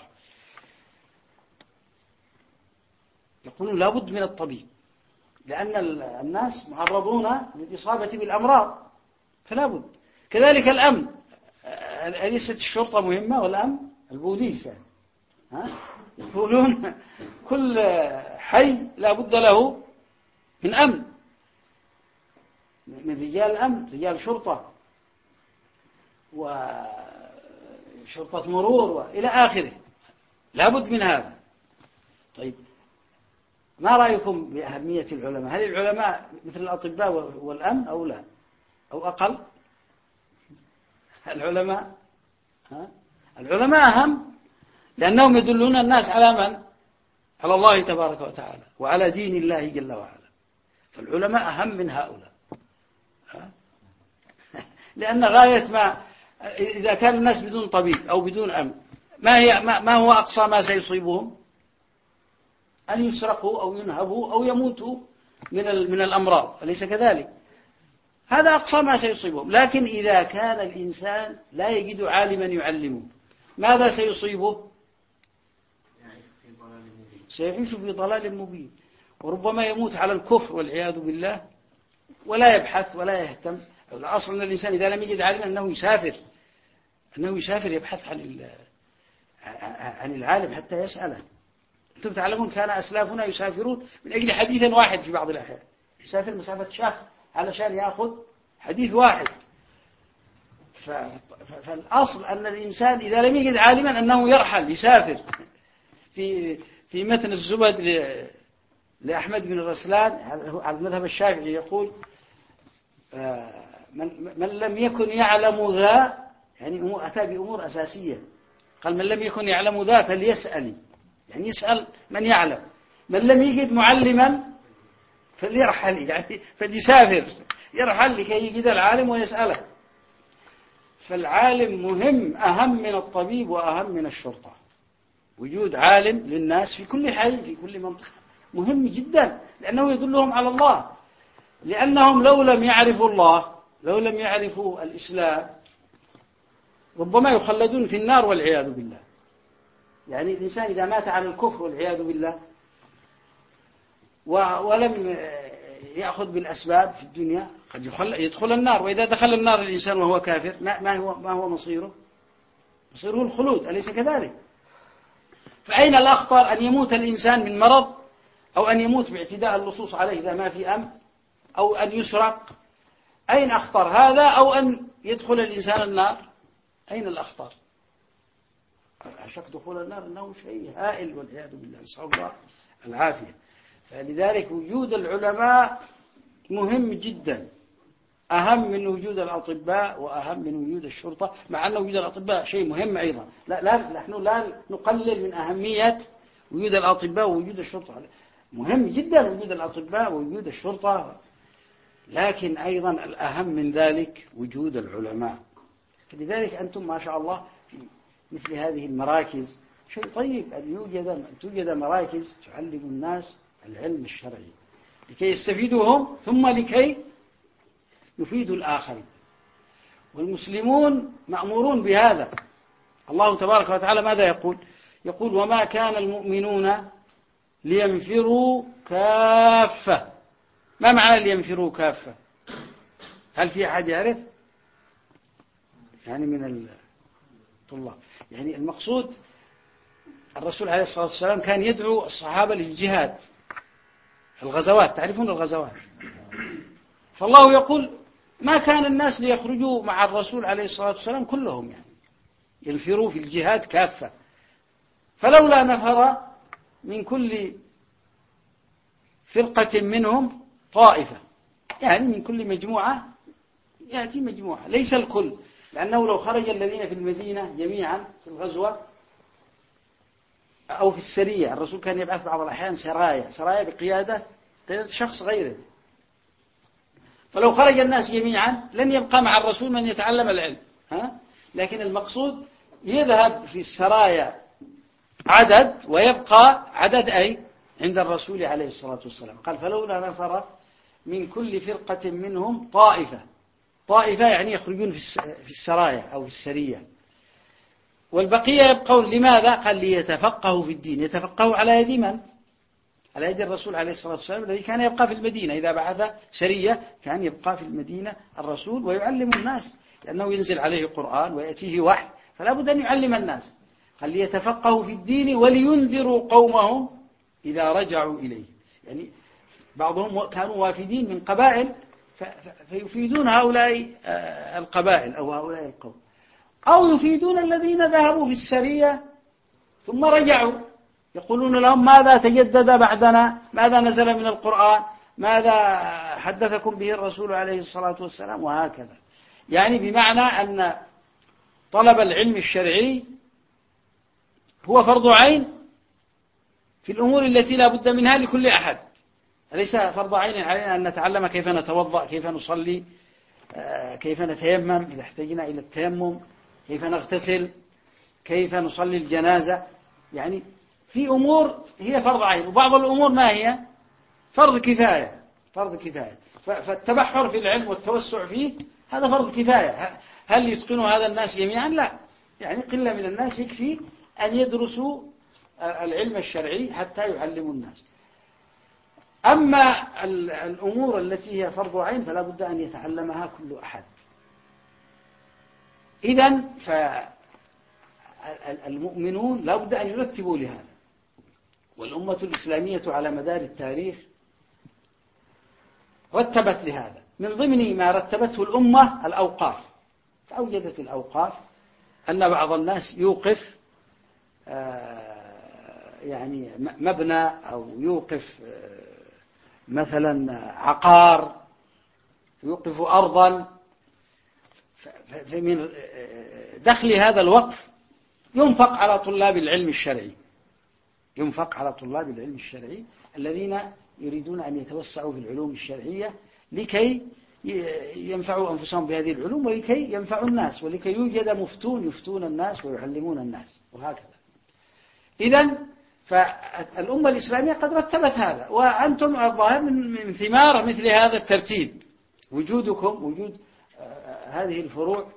يقولون لابد من الطبيب، لأن الناس معرضون للإصابة بالأمراض، فلا بد. كذلك الأمن، أليست الشرطة مهمة؟ والأمن البوليس، ها؟ يقولون كل حي لا بد له من أمن، من رجال أمن، رجال شرطة. شرطة مرور وإلى آخره، لابد من هذا. طيب ما رأيكم بأهمية العلماء؟ هل العلماء مثل الأطباء والأمن أو لا أو أقل؟ العلماء ها؟ العلماء أهم، لأنهم يدلون الناس على من؟ على الله تبارك وتعالى وعلى دين الله جل وعلا. فالعلماء أهم من هؤلاء، ها؟ لأن غاية ما إذا كان الناس بدون طبيب أو بدون أمن، ما هي ما هو أقصى ما سيصيبهم؟ أن يسرقوا أو ينهبوا أو يموتوا من من الأمراض، أليس كذلك؟ هذا أقصى ما سيصيبهم. لكن إذا كان الإنسان لا يجد عالما يعلمه، ماذا سيصيبه؟ سيعيش في ضلال مبين، وربما يموت على الكفر والعياذ بالله، ولا يبحث ولا يهتم. الأصل أن الإنسان إذا لم يجد عالما أنه يسافر أنه يسافر يبحث عن عن العالم حتى يسأله. أنتم تعلمون كان أسلافنا يسافرون من أجل حديث واحد في بعض الأحيان، يسافر مسافة شهر علشان يأخذ حديث واحد. فالأصل أن الإنسان إذا لم يجد عالما أنه يرحل يسافر. في في متن الزبد لأحمد بن الرسلان على المذهب الشافعي يقول من, من لم يكن يعلم ذا، يعني أمور أتى بأمور أساسية، قال من لم يكن يعلم ذا فليسأل، يعني يسأل من يعلم. من لم يجد معلما فليرحل، يعني فليسافر يرحل لكي يجد العالم ويسأله. فالعالم مهم، أهم من الطبيب وأهم من الشرطة. وجود عالم للناس في كل حي في كل منطقة مهم جدا، لأنه يدلهم على الله. لأنهم لو لم يعرفوا الله، لو لم يعرفوا الإسلام، ربما يخلدون في النار والعياذ بالله. يعني الإنسان إذا مات على الكفر والعياذ بالله ولم يأخذ بالأسباب في الدنيا قد يدخل النار. وإذا دخل النار الإنسان وهو كافر، ما هو ما هو مصيره؟ مصيره الخلود، أليس كذلك؟ فأين الأخطر، أن يموت الإنسان من مرض، أو أن يموت باعتداء اللصوص عليه إذا ما في أمن، أو أن يسرق؟ أين أخطر هذا، أو أن يدخل الإنسان النار؟ أين الأخطر؟ أشك دخول النار أنه شيء هائل والعياذ بالله، نسأل الله العافية. فلذلك وجود العلماء مهم جدا، أهم من وجود الأطباء وأهم من وجود الشرطة، مع أن وجود الأطباء شيء مهم أيضا. لا لا نحن لا نقلل من أهمية وجود الأطباء ووجود الشرطة، مهم جدا وجود الأطباء ووجود الشرطة، لكن أيضا الأهم من ذلك وجود العلماء. فلذلك أنتم ما شاء الله في مثل هذه المراكز، شيء طيب أن يوجد أن توجد مراكز تعلم الناس العلم الشرعي لكي يستفيدوا هم، ثم لكي يفيدوا الآخرين. والمسلمون مأمورون بهذا. الله تبارك وتعالى ماذا يقول؟ يقول وما كان المؤمنون لينفروا كافة. ما معنى لينفروا كافة؟ هل في أحد يعرف؟ يعني من الطلاب، يعني المقصود الرسول عليه الصلاة والسلام كان يدعو الصحابة للجهاد، الغزوات، تعرفون الغزوات. فالله يقول ما كان الناس ليخرجوا مع الرسول عليه الصلاة والسلام كلهم، يعني ينفروا في الجهاد كافة، فلولا نفر من كل فرقة منهم طائفة، يعني من كل مجموعة يأتي مجموعة، ليس الكل، لأنه لو خرج الذين في المدينة جميعا في الغزوة أو في السرية، الرسول كان يبعث بعض الأحيان سرايا سرايا بقيادة قيادة شخص غيره، فلو خرج الناس جميعا لن يبقى مع الرسول من يتعلم العلم، ها؟ لكن المقصود يذهب في السرايا عدد ويبقى عدد أي عند الرسول عليه الصلاة والسلام. قال فلولا نفر من كل فرقة منهم طائفة، طائفة يعني يخرجون في السرايا أو في السرية، والبقية يبقون. لماذا؟ قال ليتفقهوا في الدين. يتفقهوا على يد من؟ على يد الرسول عليه الصلاة والسلام الذي كان يبقى في المدينة. إذا بعث سرية كان يبقى في المدينة الرسول ويعلم الناس، لأنه ينزل عليه قرآن ويأتيه وحي، فلا بد أن يعلم الناس. قال ليتفقهوا في الدين ولينذروا قومهم إذا رجعوا إليه. يعني بعضهم كانوا وافدين من قبائل فيفيدون هؤلاء القبائل أو هؤلاء القوم. أو يفيدون الذين ذهبوا في السرية ثم رجعوا، يقولون لهم ماذا تجدد بعدنا، ماذا نزل من القرآن، ماذا حدثكم به الرسول عليه الصلاة والسلام، وهكذا. يعني بمعنى أن طلب العلم الشرعي هو فرض عين في الأمور التي لا بد منها لكل أحد، ليس فرض عين علينا أن نتعلم كيف نتوضأ، كيف نصلي، كيف نتيمم إذا احتجنا إلى التيمم، كيف نغتسل، كيف نصلي الجنازة. يعني في أمور هي فرض عين، وبعض الأمور ما هي فرض كفاية فرض كفاية فالتبحر في العلم والتوسع فيه هذا فرض كفاية. هل يتقن هذا الناس جميعا؟ لا، يعني قلة من الناس يكفي أن يدرسوا العلم الشرعي حتى يعلموا الناس. أما الأمور التي هي فرض عين فلا بد أن يتعلمها كل أحد. إذن فالمؤمنون لا بد أن يرتبوا لهذا، والأمة الإسلامية على مدار التاريخ رتبت لهذا. من ضمن ما رتبته الأمة الأوقاف، فأوجدت الأوقاف أن بعض الناس يوقف يعني مبنى أو يوقف مثلا عقار، يوقف أرضا، فمن دخل هذا الوقف ينفق على طلاب العلم الشرعي، ينفق على طلاب العلم الشرعي الذين يريدون أن يتوسعوا في العلوم الشرعية لكي ينفعوا أنفسهم بهذه العلوم ولكي ينفعوا الناس، ولكي يوجد مفتون يفتون الناس ويعلمون الناس، وهكذا. إذن فالأمة الإسلامية قد رتبت هذا، وأنتم الظاهر من ثمار مثل هذا الترتيب، وجودكم، وجود هذه الفروع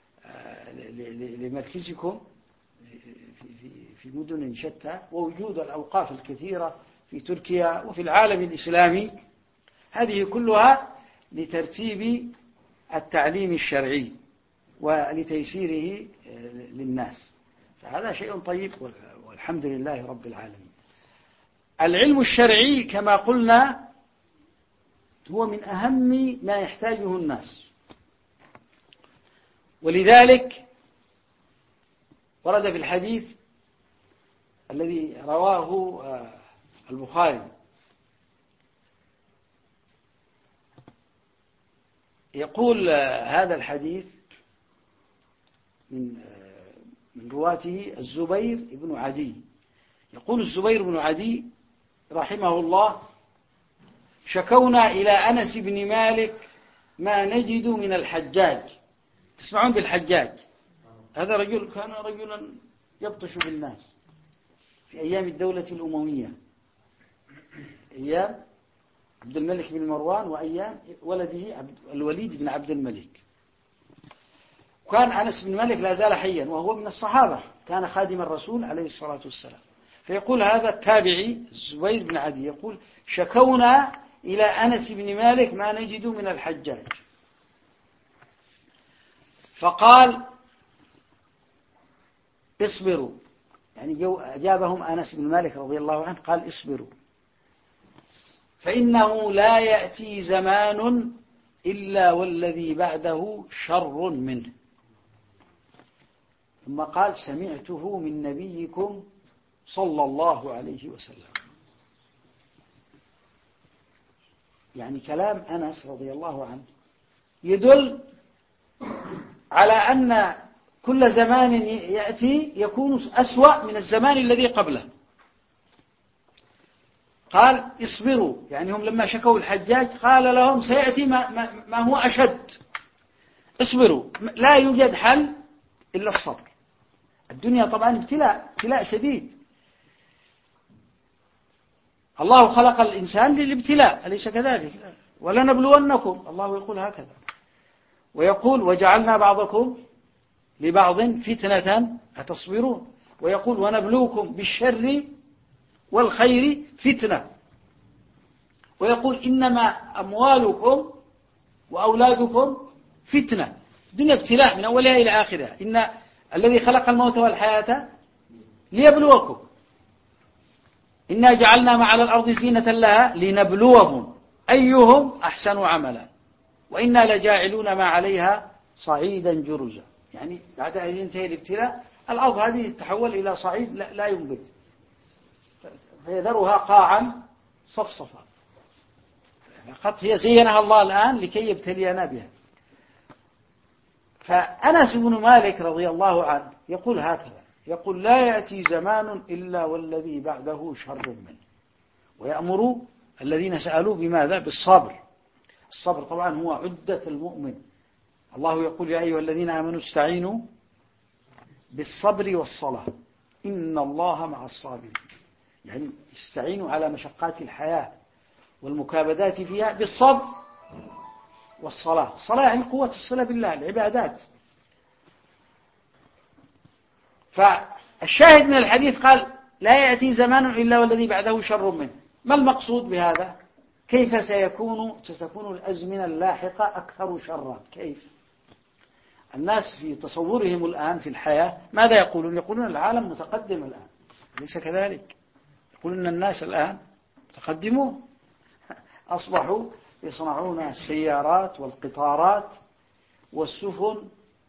لمركزكم في مدن شتى، ووجود الأوقاف الكثيرة في تركيا وفي العالم الإسلامي، هذه كلها لترتيب التعليم الشرعي ولتيسيره للناس، فهذا شيء طيب والحمد لله رب العالمين. العلم الشرعي كما قلنا هو من أهم ما يحتاجه الناس، ولذلك ورد في الحديث الذي رواه البخاري يقول هذا الحديث من من رواته الزبير بن عدي، يقول الزبير بن عدي رحمه الله: شكونا إلى أنس بن مالك ما نجد من الحجاج. تسمعون بالحجاج؟ هذا رجل كان رجلا يبطش بالناس في أيام الدولة الأموية، أيام عبد الملك بن مروان وأيام ولده الوليد بن عبد الملك. وكان أنس بن مالك لا زال حيا وهو من الصحابة، كان خادم الرسول عليه الصلاة والسلام. فيقول هذا التابعي الزبير بن عدي يقول: شكونا إلى أنس بن مالك ما نجد من الحجاج، فقال: اصبروا. يعني أجابهم أنس بن مالك رضي الله عنه قال: اصبروا، فإنه لا يأتي زمان إلا والذي بعده شر منه. ثم قال: سمعته من نبيكم صلى الله عليه وسلم. يعني كلام أنس رضي الله عنه يدل على أن كل زمان يأتي يكون أسوأ من الزمان الذي قبله. قال: اصبروا، يعني هم لما شكوا الحجاج قال لهم سيأتي ما, ما, ما هو أشد. اصبروا، لا يوجد حل إلا الصبر. الدنيا طبعا ابتلاء ابتلاء شديد. الله خلق الإنسان للابتلاء، أليس كذلك؟ ولنبلونكم، الله يقول هكذا، ويقول: وجعلنا بعضكم لبعض فتنة أتصبرون، ويقول: ونبلوكم بالشر والخير فتنة، ويقول: إنما أموالكم وأولادكم فتنة. الدنيا ابتلاء من أولها إلى آخرها. إن الذي خلق الموت والحياة ليبلوكم، إنا جعلنا ما على الأرض زينة لها لنبلوهم أيهم أحسن عملا وإنا لجاعلون ما عليها صعيدا جرزا. يعني بعد أن ينتهي الابتلاء الأرض هذه تتحول إلى صعيد لا, لا ينبت، فيذرها قاعا صفصفا. قد هي زينها الله الآن لكي يبتلينا بها. فأنس بن مالك رضي الله عنه يقول هكذا، يقول لا يأتي زمان إلا والذي بعده شر منه، ويأمر الذين سألوا بماذا؟ بالصبر. الصبر طبعا هو عدة المؤمن. الله يقول يا أيها الذين آمنوا استعينوا بالصبر والصلاة إن الله مع الصابرين، يعني استعينوا على مشقات الحياة والمكابدات فيها بالصبر والصلاة. الصلاة يعني قوة الصلة بالله، العبادات. فالشاهد من الحديث قال لا يأتي زمان إلا والذي بعده شر منه. ما المقصود بهذا؟ كيف سيكون ستكون الأزمنة اللاحقة أكثر شرا؟ كيف؟ الناس في تصورهم الآن في الحياة ماذا يقولون؟ يقولون العالم متقدم الآن، أليس كذلك؟ يقولون الناس الآن متقدمون، أصبحوا يصنعون السيارات والقطارات والسفن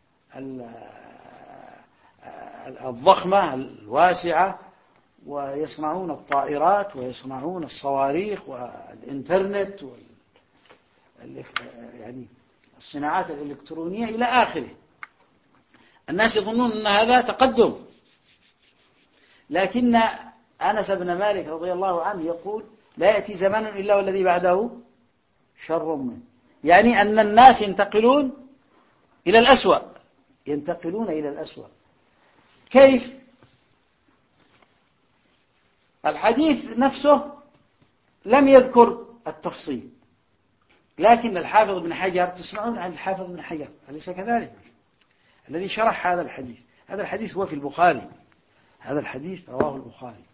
الضخمة الواسعة، ويصنعون الطائرات ويصنعون الصواريخ والإنترنت وال... يعني الصناعات الإلكترونية إلى آخره. الناس يظنون أن هذا تقدم، لكن أنس بن مالك رضي الله عنه يقول لا يأتي زمان إلا والذي بعده شر منه، يعني أن الناس ينتقلون إلى الأسوأ، ينتقلون إلى الأسوأ. كيف؟ الحديث نفسه لم يذكر التفصيل، لكن الحافظ بن حجر، تسمعون عن الحافظ بن حجر أليس كذلك؟ الذي شرح هذا الحديث. هذا الحديث هو في البخاري، هذا الحديث رواه البخاري.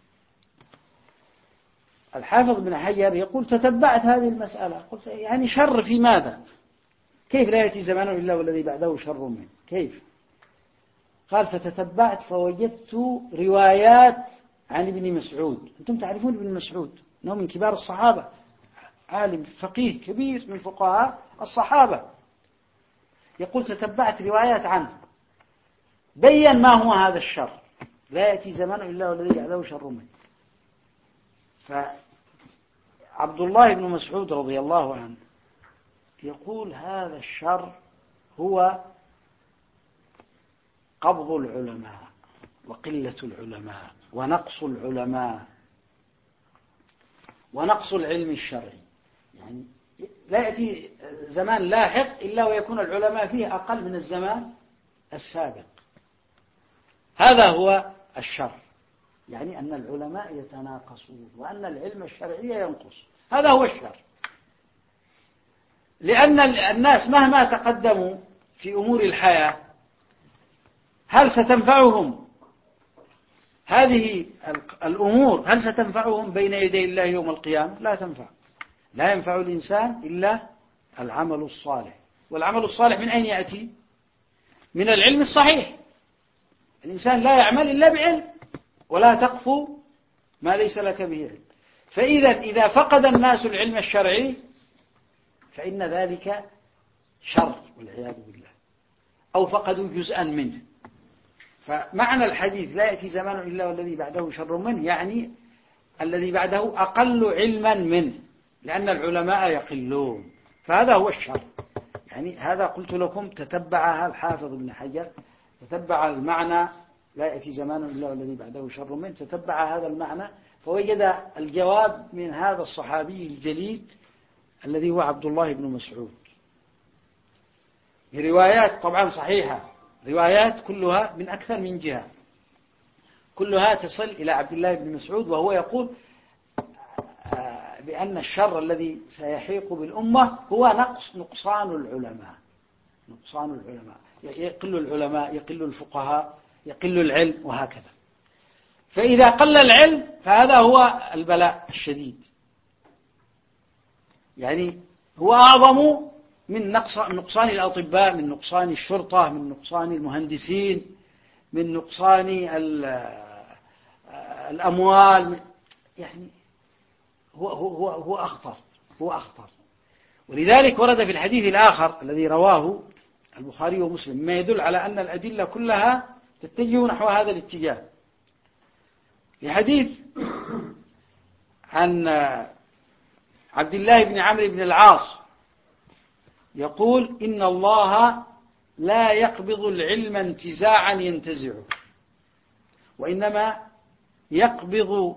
الحافظ بن حجر يقول تتبعت هذه المسألة، قلت يعني شر في ماذا؟ كيف لا يأتي زمان إلا والذي بعده شر منه؟ كيف؟ قال فتتبعت فوجدت روايات عن ابن مسعود. أنتم تعرفون ابن مسعود أنه من كبار الصحابة، عالم فقيه كبير من فقهاء الصحابة. يقول تتبعت روايات عنه بين ما هو هذا الشر، لا يأتي زمان إلا والذي بعده شر منه. فعبد الله بن مسعود رضي الله عنه يقول هذا الشر هو قبض العلماء وقلة العلماء ونقص العلماء ونقص العلم الشرعي. يعني لا يأتي زمان لاحق إلا ويكون العلماء فيه أقل من الزمان السابق. هذا هو الشر، يعني أن العلماء يتناقصون وأن العلم الشرعي ينقص، هذا هو الشر. لأن الناس مهما تقدموا في أمور الحياة هل ستنفعهم هذه الأمور؟ هل ستنفعهم بين يدي الله يوم القيامة؟ لا تنفع. لا ينفع الإنسان إلا العمل الصالح. والعمل الصالح من أين يأتي؟ من العلم الصحيح. الإنسان لا يعمل إلا بعلم، ولا تقف ما ليس لك به علم. فإذا إذا فقد الناس العلم الشرعي فإن ذلك شر والعياذ بالله، أو فقدوا جزءا منه. فمعنى الحديث لا يأتي زمان إلا والذي بعده شر منه، يعني الذي بعده أقل علما منه، لأن العلماء يقلون، فهذا هو الشر. يعني هذا قلت لكم تتبعها الحافظ ابن حجر، تتبع المعنى لا يأتي زمان إلا والذي بعده شر منه، تتبع هذا المعنى فوجد الجواب من هذا الصحابي الجليل الذي هو عبد الله بن مسعود، بروايات طبعا صحيحة، روايات كلها من أكثر من جهة، كلها تصل إلى عبد الله بن مسعود، وهو يقول بأن الشر الذي سيحيق بالأمة هو نقص نقصان العلماء، نقصان العلماء، يقل العلماء، يقل الفقهاء، يقل العلم، وهكذا. فإذا قل العلم فهذا هو البلاء الشديد، يعني هو أعظم من نقصان الأطباء، من نقصان الشرطة، من نقصان المهندسين، من نقصان الأموال، يعني هو هو هو أخطر، هو أخطر. ولذلك ورد في الحديث الآخر الذي رواه البخاري ومسلم، ما يدل على أن الأدلة كلها تتجه نحو هذا الاتجاه. في حديث عن عبد الله بن عمرو بن العاص يقول: إن الله لا يقبض العلم انتزاعا ينتزعه، وإنما يقبض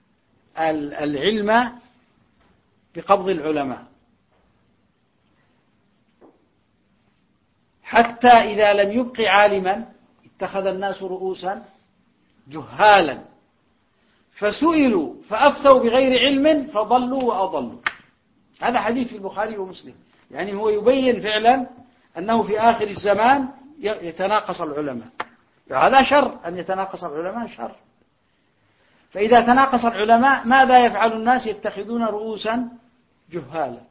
العلم بقبض العلماء، حتى إذا لم يبق عالما اتخذ الناس رؤوسا جهالا فسئلوا فأفتوا بغير علم فضلوا وأضلوا. هذا حديث في البخاري ومسلم، يعني هو يبين فعلا أنه في آخر الزمان يتناقص العلماء. هذا شر، أن يتناقص العلماء شر. فإذا تناقص العلماء ماذا يفعل الناس؟ يتخذون رؤوسا جهالا،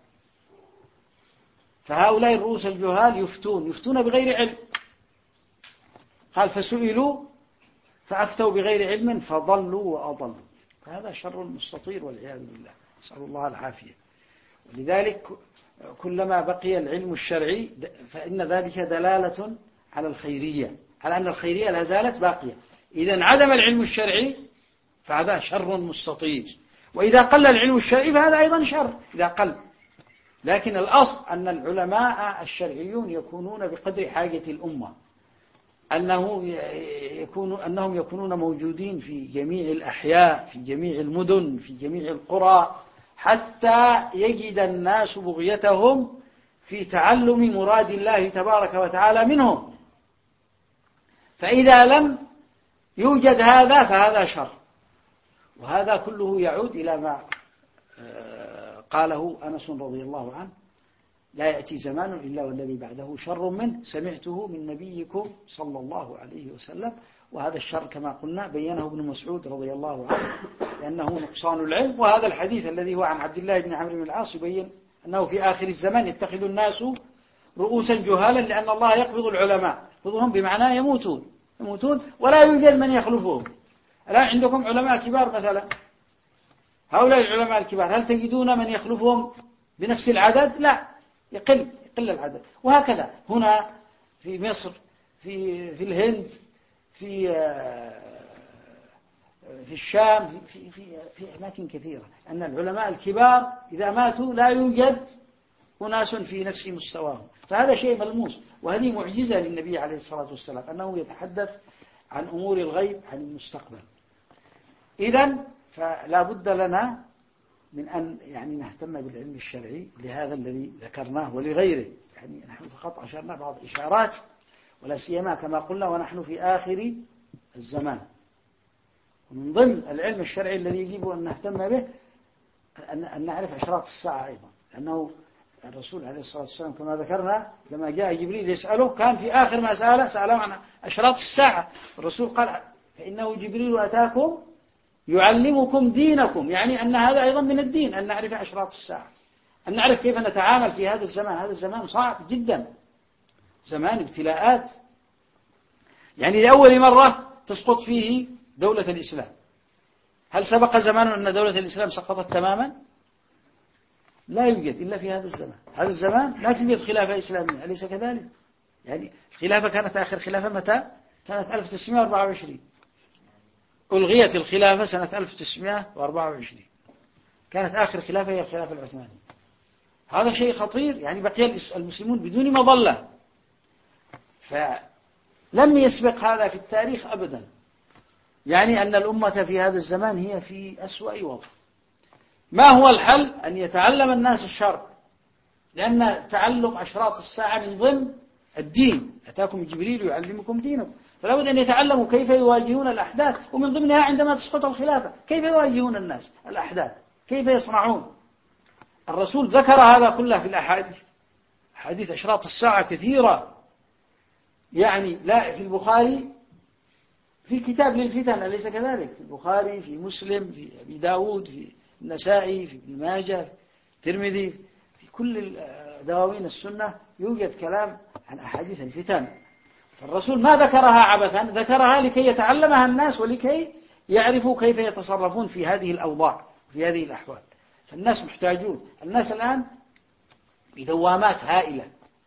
فهؤلاء الرؤوس الجهال يفتون يفتون بغير علم. قال: فسئلوا فأفتوا بغير علم فضلوا وأضلوا. فهذا شر مستطير والعياذ بالله، نسأل الله العافية. ولذلك كلما بقي العلم الشرعي فإن ذلك دلالة على الخيرية، على أن الخيرية لا زالت باقية. إذا انعدم العلم الشرعي فهذا شر مستطير، وإذا قل العلم الشرعي فهذا أيضا شر إذا قل. لكن الأصل أن العلماء الشرعيون يكونون بقدر حاجة الأمة، أنه يكون أنهم يكونون موجودين في جميع الأحياء، في جميع المدن، في جميع القرى، حتى يجد الناس بغيتهم في تعلم مراد الله تبارك وتعالى منهم. فإذا لم يوجد هذا فهذا شر. وهذا كله يعود إلى ما قاله أنس رضي الله عنه: لا يأتي زمان إلا والذي بعده شر منه، سمعته من نبيكم صلى الله عليه وسلم. وهذا الشر كما قلنا بينه ابن مسعود رضي الله عنه لأنه نقصان العلم. وهذا الحديث الذي هو عن عبد الله بن عمرو بن العاص يبين أنه في آخر الزمان يتخذ الناس رؤوسا جهالا، لأن الله يقبض العلماء، يقبضهم بمعنى يموتون يموتون ولا يوجد من يخلفهم. الآن عندكم علماء كبار مثلا، هؤلاء العلماء الكبار هل تجدون من يخلفهم بنفس العدد؟ لا، يقل يقل العدد. وهكذا هنا في مصر، في في الهند، في في الشام، في في في أماكن كثيرة، أن العلماء الكبار إذا ماتوا لا يوجد أناس في نفس مستواهم. فهذا شيء ملموس، وهذه معجزة للنبي عليه الصلاة والسلام أنه يتحدث عن أمور الغيب، عن المستقبل. إذن فلا بد لنا من أن يعني نهتم بالعلم الشرعي لهذا الذي ذكرناه ولغيره. يعني نحن فقط أشرنا بعض إشارات، ولا سيما كما قلنا ونحن في آخر الزمان. ومن ضمن العلم الشرعي الذي يجب أن نهتم به أن نعرف أشراط الساعة أيضا، لأنه الرسول عليه الصلاة والسلام كما ذكرنا لما جاء جبريل يسأله كان في آخر ما سأله سأله عن أشراط الساعة. الرسول قال: فإنه جبريل أتاكم يعلمكم دينكم، يعني أن هذا أيضا من الدين، أن نعرف أشراط الساعة، أن نعرف كيف نتعامل في هذا الزمان. هذا الزمان صعب جدا، زمان ابتلاءات. يعني لأول مرة تسقط فيه دولة الإسلام. هل سبق زمان أن دولة الإسلام سقطت تماما؟ لا يوجد إلا في هذا الزمان. هذا الزمان لا توجد خلافة إسلامية، أليس كذلك؟ يعني الخلافة كانت آخر خلافة متى؟ سنة ألف وتسعمائة وأربعة وعشرين. ألغيت الخلافة سنة ألف وتسعمائة وأربعة وعشرين، كانت آخر خلافة هي الخلافة العثمانية. هذا شيء خطير، يعني بقي المسلمون بدون مظلة. فلم يسبق هذا في التاريخ أبدا. يعني أن الأمة في هذا الزمان هي في أسوأ وضع. ما هو الحل؟ أن يتعلم الناس الشرع، لأن تعلم أشراط الساعة من ضمن الدين. أتاكم جبريل يعلمكم دينكم، فلا بد أن يتعلموا كيف يواجهون الأحداث، ومن ضمنها عندما تسقط الخلافة كيف يواجهون الناس الأحداث، كيف يصنعون. الرسول ذكر هذا كله في الأحاديث، حديث أشراط الساعة كثيرة. يعني لا في البخاري في كتاب للفتن، أليس كذلك؟ في البخاري، في مسلم، في أبي داود، في النسائي، في ابن ماجه، في الترمذي، في كل دواوين السنة يوجد كلام عن أحاديث الفتن. فالرسول ما ذكرها عبثا، ذكرها لكي يتعلمها الناس ولكي يعرفوا كيف يتصرفون في هذه الأوضاع، في هذه الأحوال. فالناس محتاجون. الناس الآن بدوامات هائلة،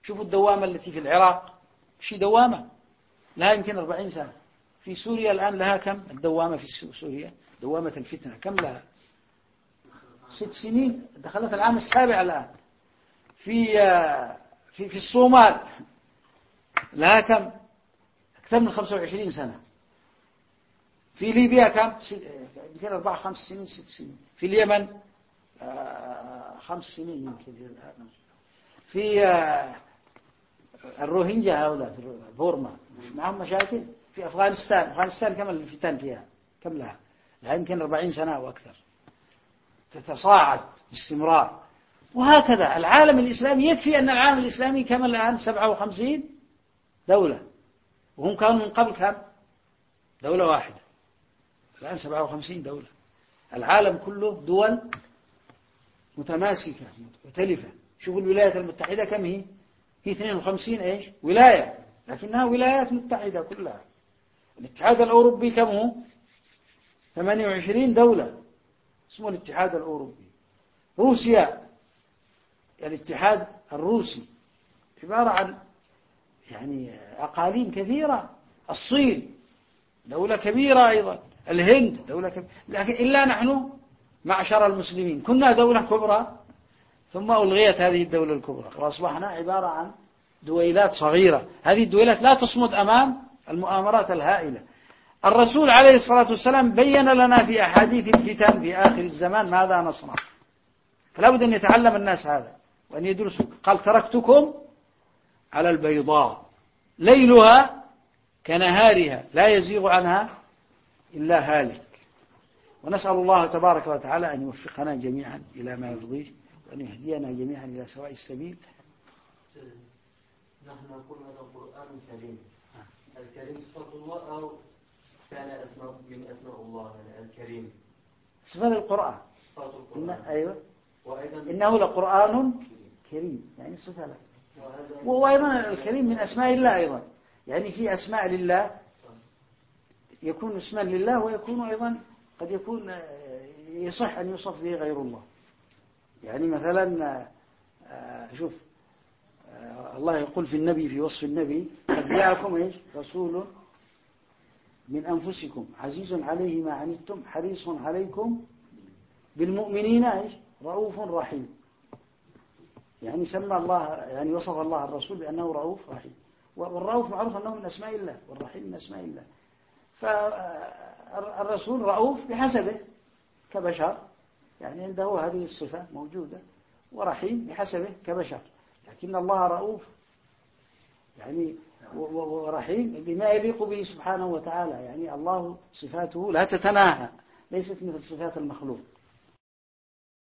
شوفوا الدوامة التي في العراق، شي دوامة لها يمكن أربعين سنة. في سوريا الآن لها كم الدوامة في سوريا؟ دوامة الفتنة كم لها؟ ست سنين، دخلت العام السابع الآن. في في في الصومال لها كم؟ أكثر من خمسة وعشرين سنة. في ليبيا كم؟ يمكن أربع خمس سنين ست سنين. في اليمن خمس سنين يمكن. في الروهينجا هؤلاء في بورما معهم مشاكل. في أفغانستان، أفغانستان كم الفتن فيها؟ كم لها؟ لها يمكن أربعين سنة أو أكثر، تتصاعد باستمرار. وهكذا العالم الإسلامي، يكفي أن العالم الإسلامي كم الآن؟ سبعة وخمسين دولة، وهم كانوا من قبل كم؟ دولة واحدة، الآن سبعة وخمسين دولة. العالم كله دول متماسكة مختلفة. شوفوا الولايات المتحدة كم هي؟ هي اثنين وخمسين إيش؟ ولاية، لكنها ولايات متحدة كلها. الاتحاد الأوروبي كم هو؟ ثمانية وعشرين دولة، اسمه الاتحاد الأوروبي. روسيا، الاتحاد الروسي عبارة عن يعني أقاليم كثيرة. الصين دولة كبيرة أيضا. الهند دولة كبيرة. لكن إلا نحن معشر المسلمين كنا دولة كبرى، ثم ألغيت هذه الدولة الكبرى وأصبحنا عبارة عن دويلات صغيرة. هذه الدويلات لا تصمد أمام المؤامرات الهائلة. الرسول عليه الصلاة والسلام بين لنا في أحاديث الفتن في آخر الزمان ماذا نصنع، فلا بد أن يتعلم الناس هذا وأن يدرسوا. قال تركتكم على البيضاء ليلها كنهارها لا يزيغ عنها إلا هالك. ونسأل الله تبارك وتعالى أن يوفقنا جميعا إلى ما يرضيه، وأن يهدينا جميعا إلى سواء السبيل. نحن نقول مثلا القرآن الكريم، الكريم صفة الله أو كان أسماء من أسماء الله يعني الكريم؟ صفة القرآن. صفة القرآن. إن أيوة. وأيضا إنه لقرآن كريم، يعني صفة له. وأيضا الكريم من أسماء الله أيضا، يعني في أسماء لله يكون اسما لله، ويكون أيضا قد يكون يصح أن يوصف به غير الله. يعني مثلا شوف الله يقول في النبي في وصف النبي: قد جاءكم ايش رسول من أنفسكم عزيز عليه ما عنتم حريص عليكم بالمؤمنين ايش رؤوف رحيم. يعني سمى الله، يعني وصف الله الرسول بأنه رؤوف رحيم. والرؤوف معروف أنه من أسماء الله، والرحيم من أسماء الله. فالرسول رؤوف بحسبه كبشر، يعني عنده هذه الصفة موجودة، ورحيم بحسبه كبشر. لكن الله رؤوف يعني ورحيم بما يليق به سبحانه وتعالى. يعني الله صفاته لا تتناهى، ليست مثل صفات المخلوق.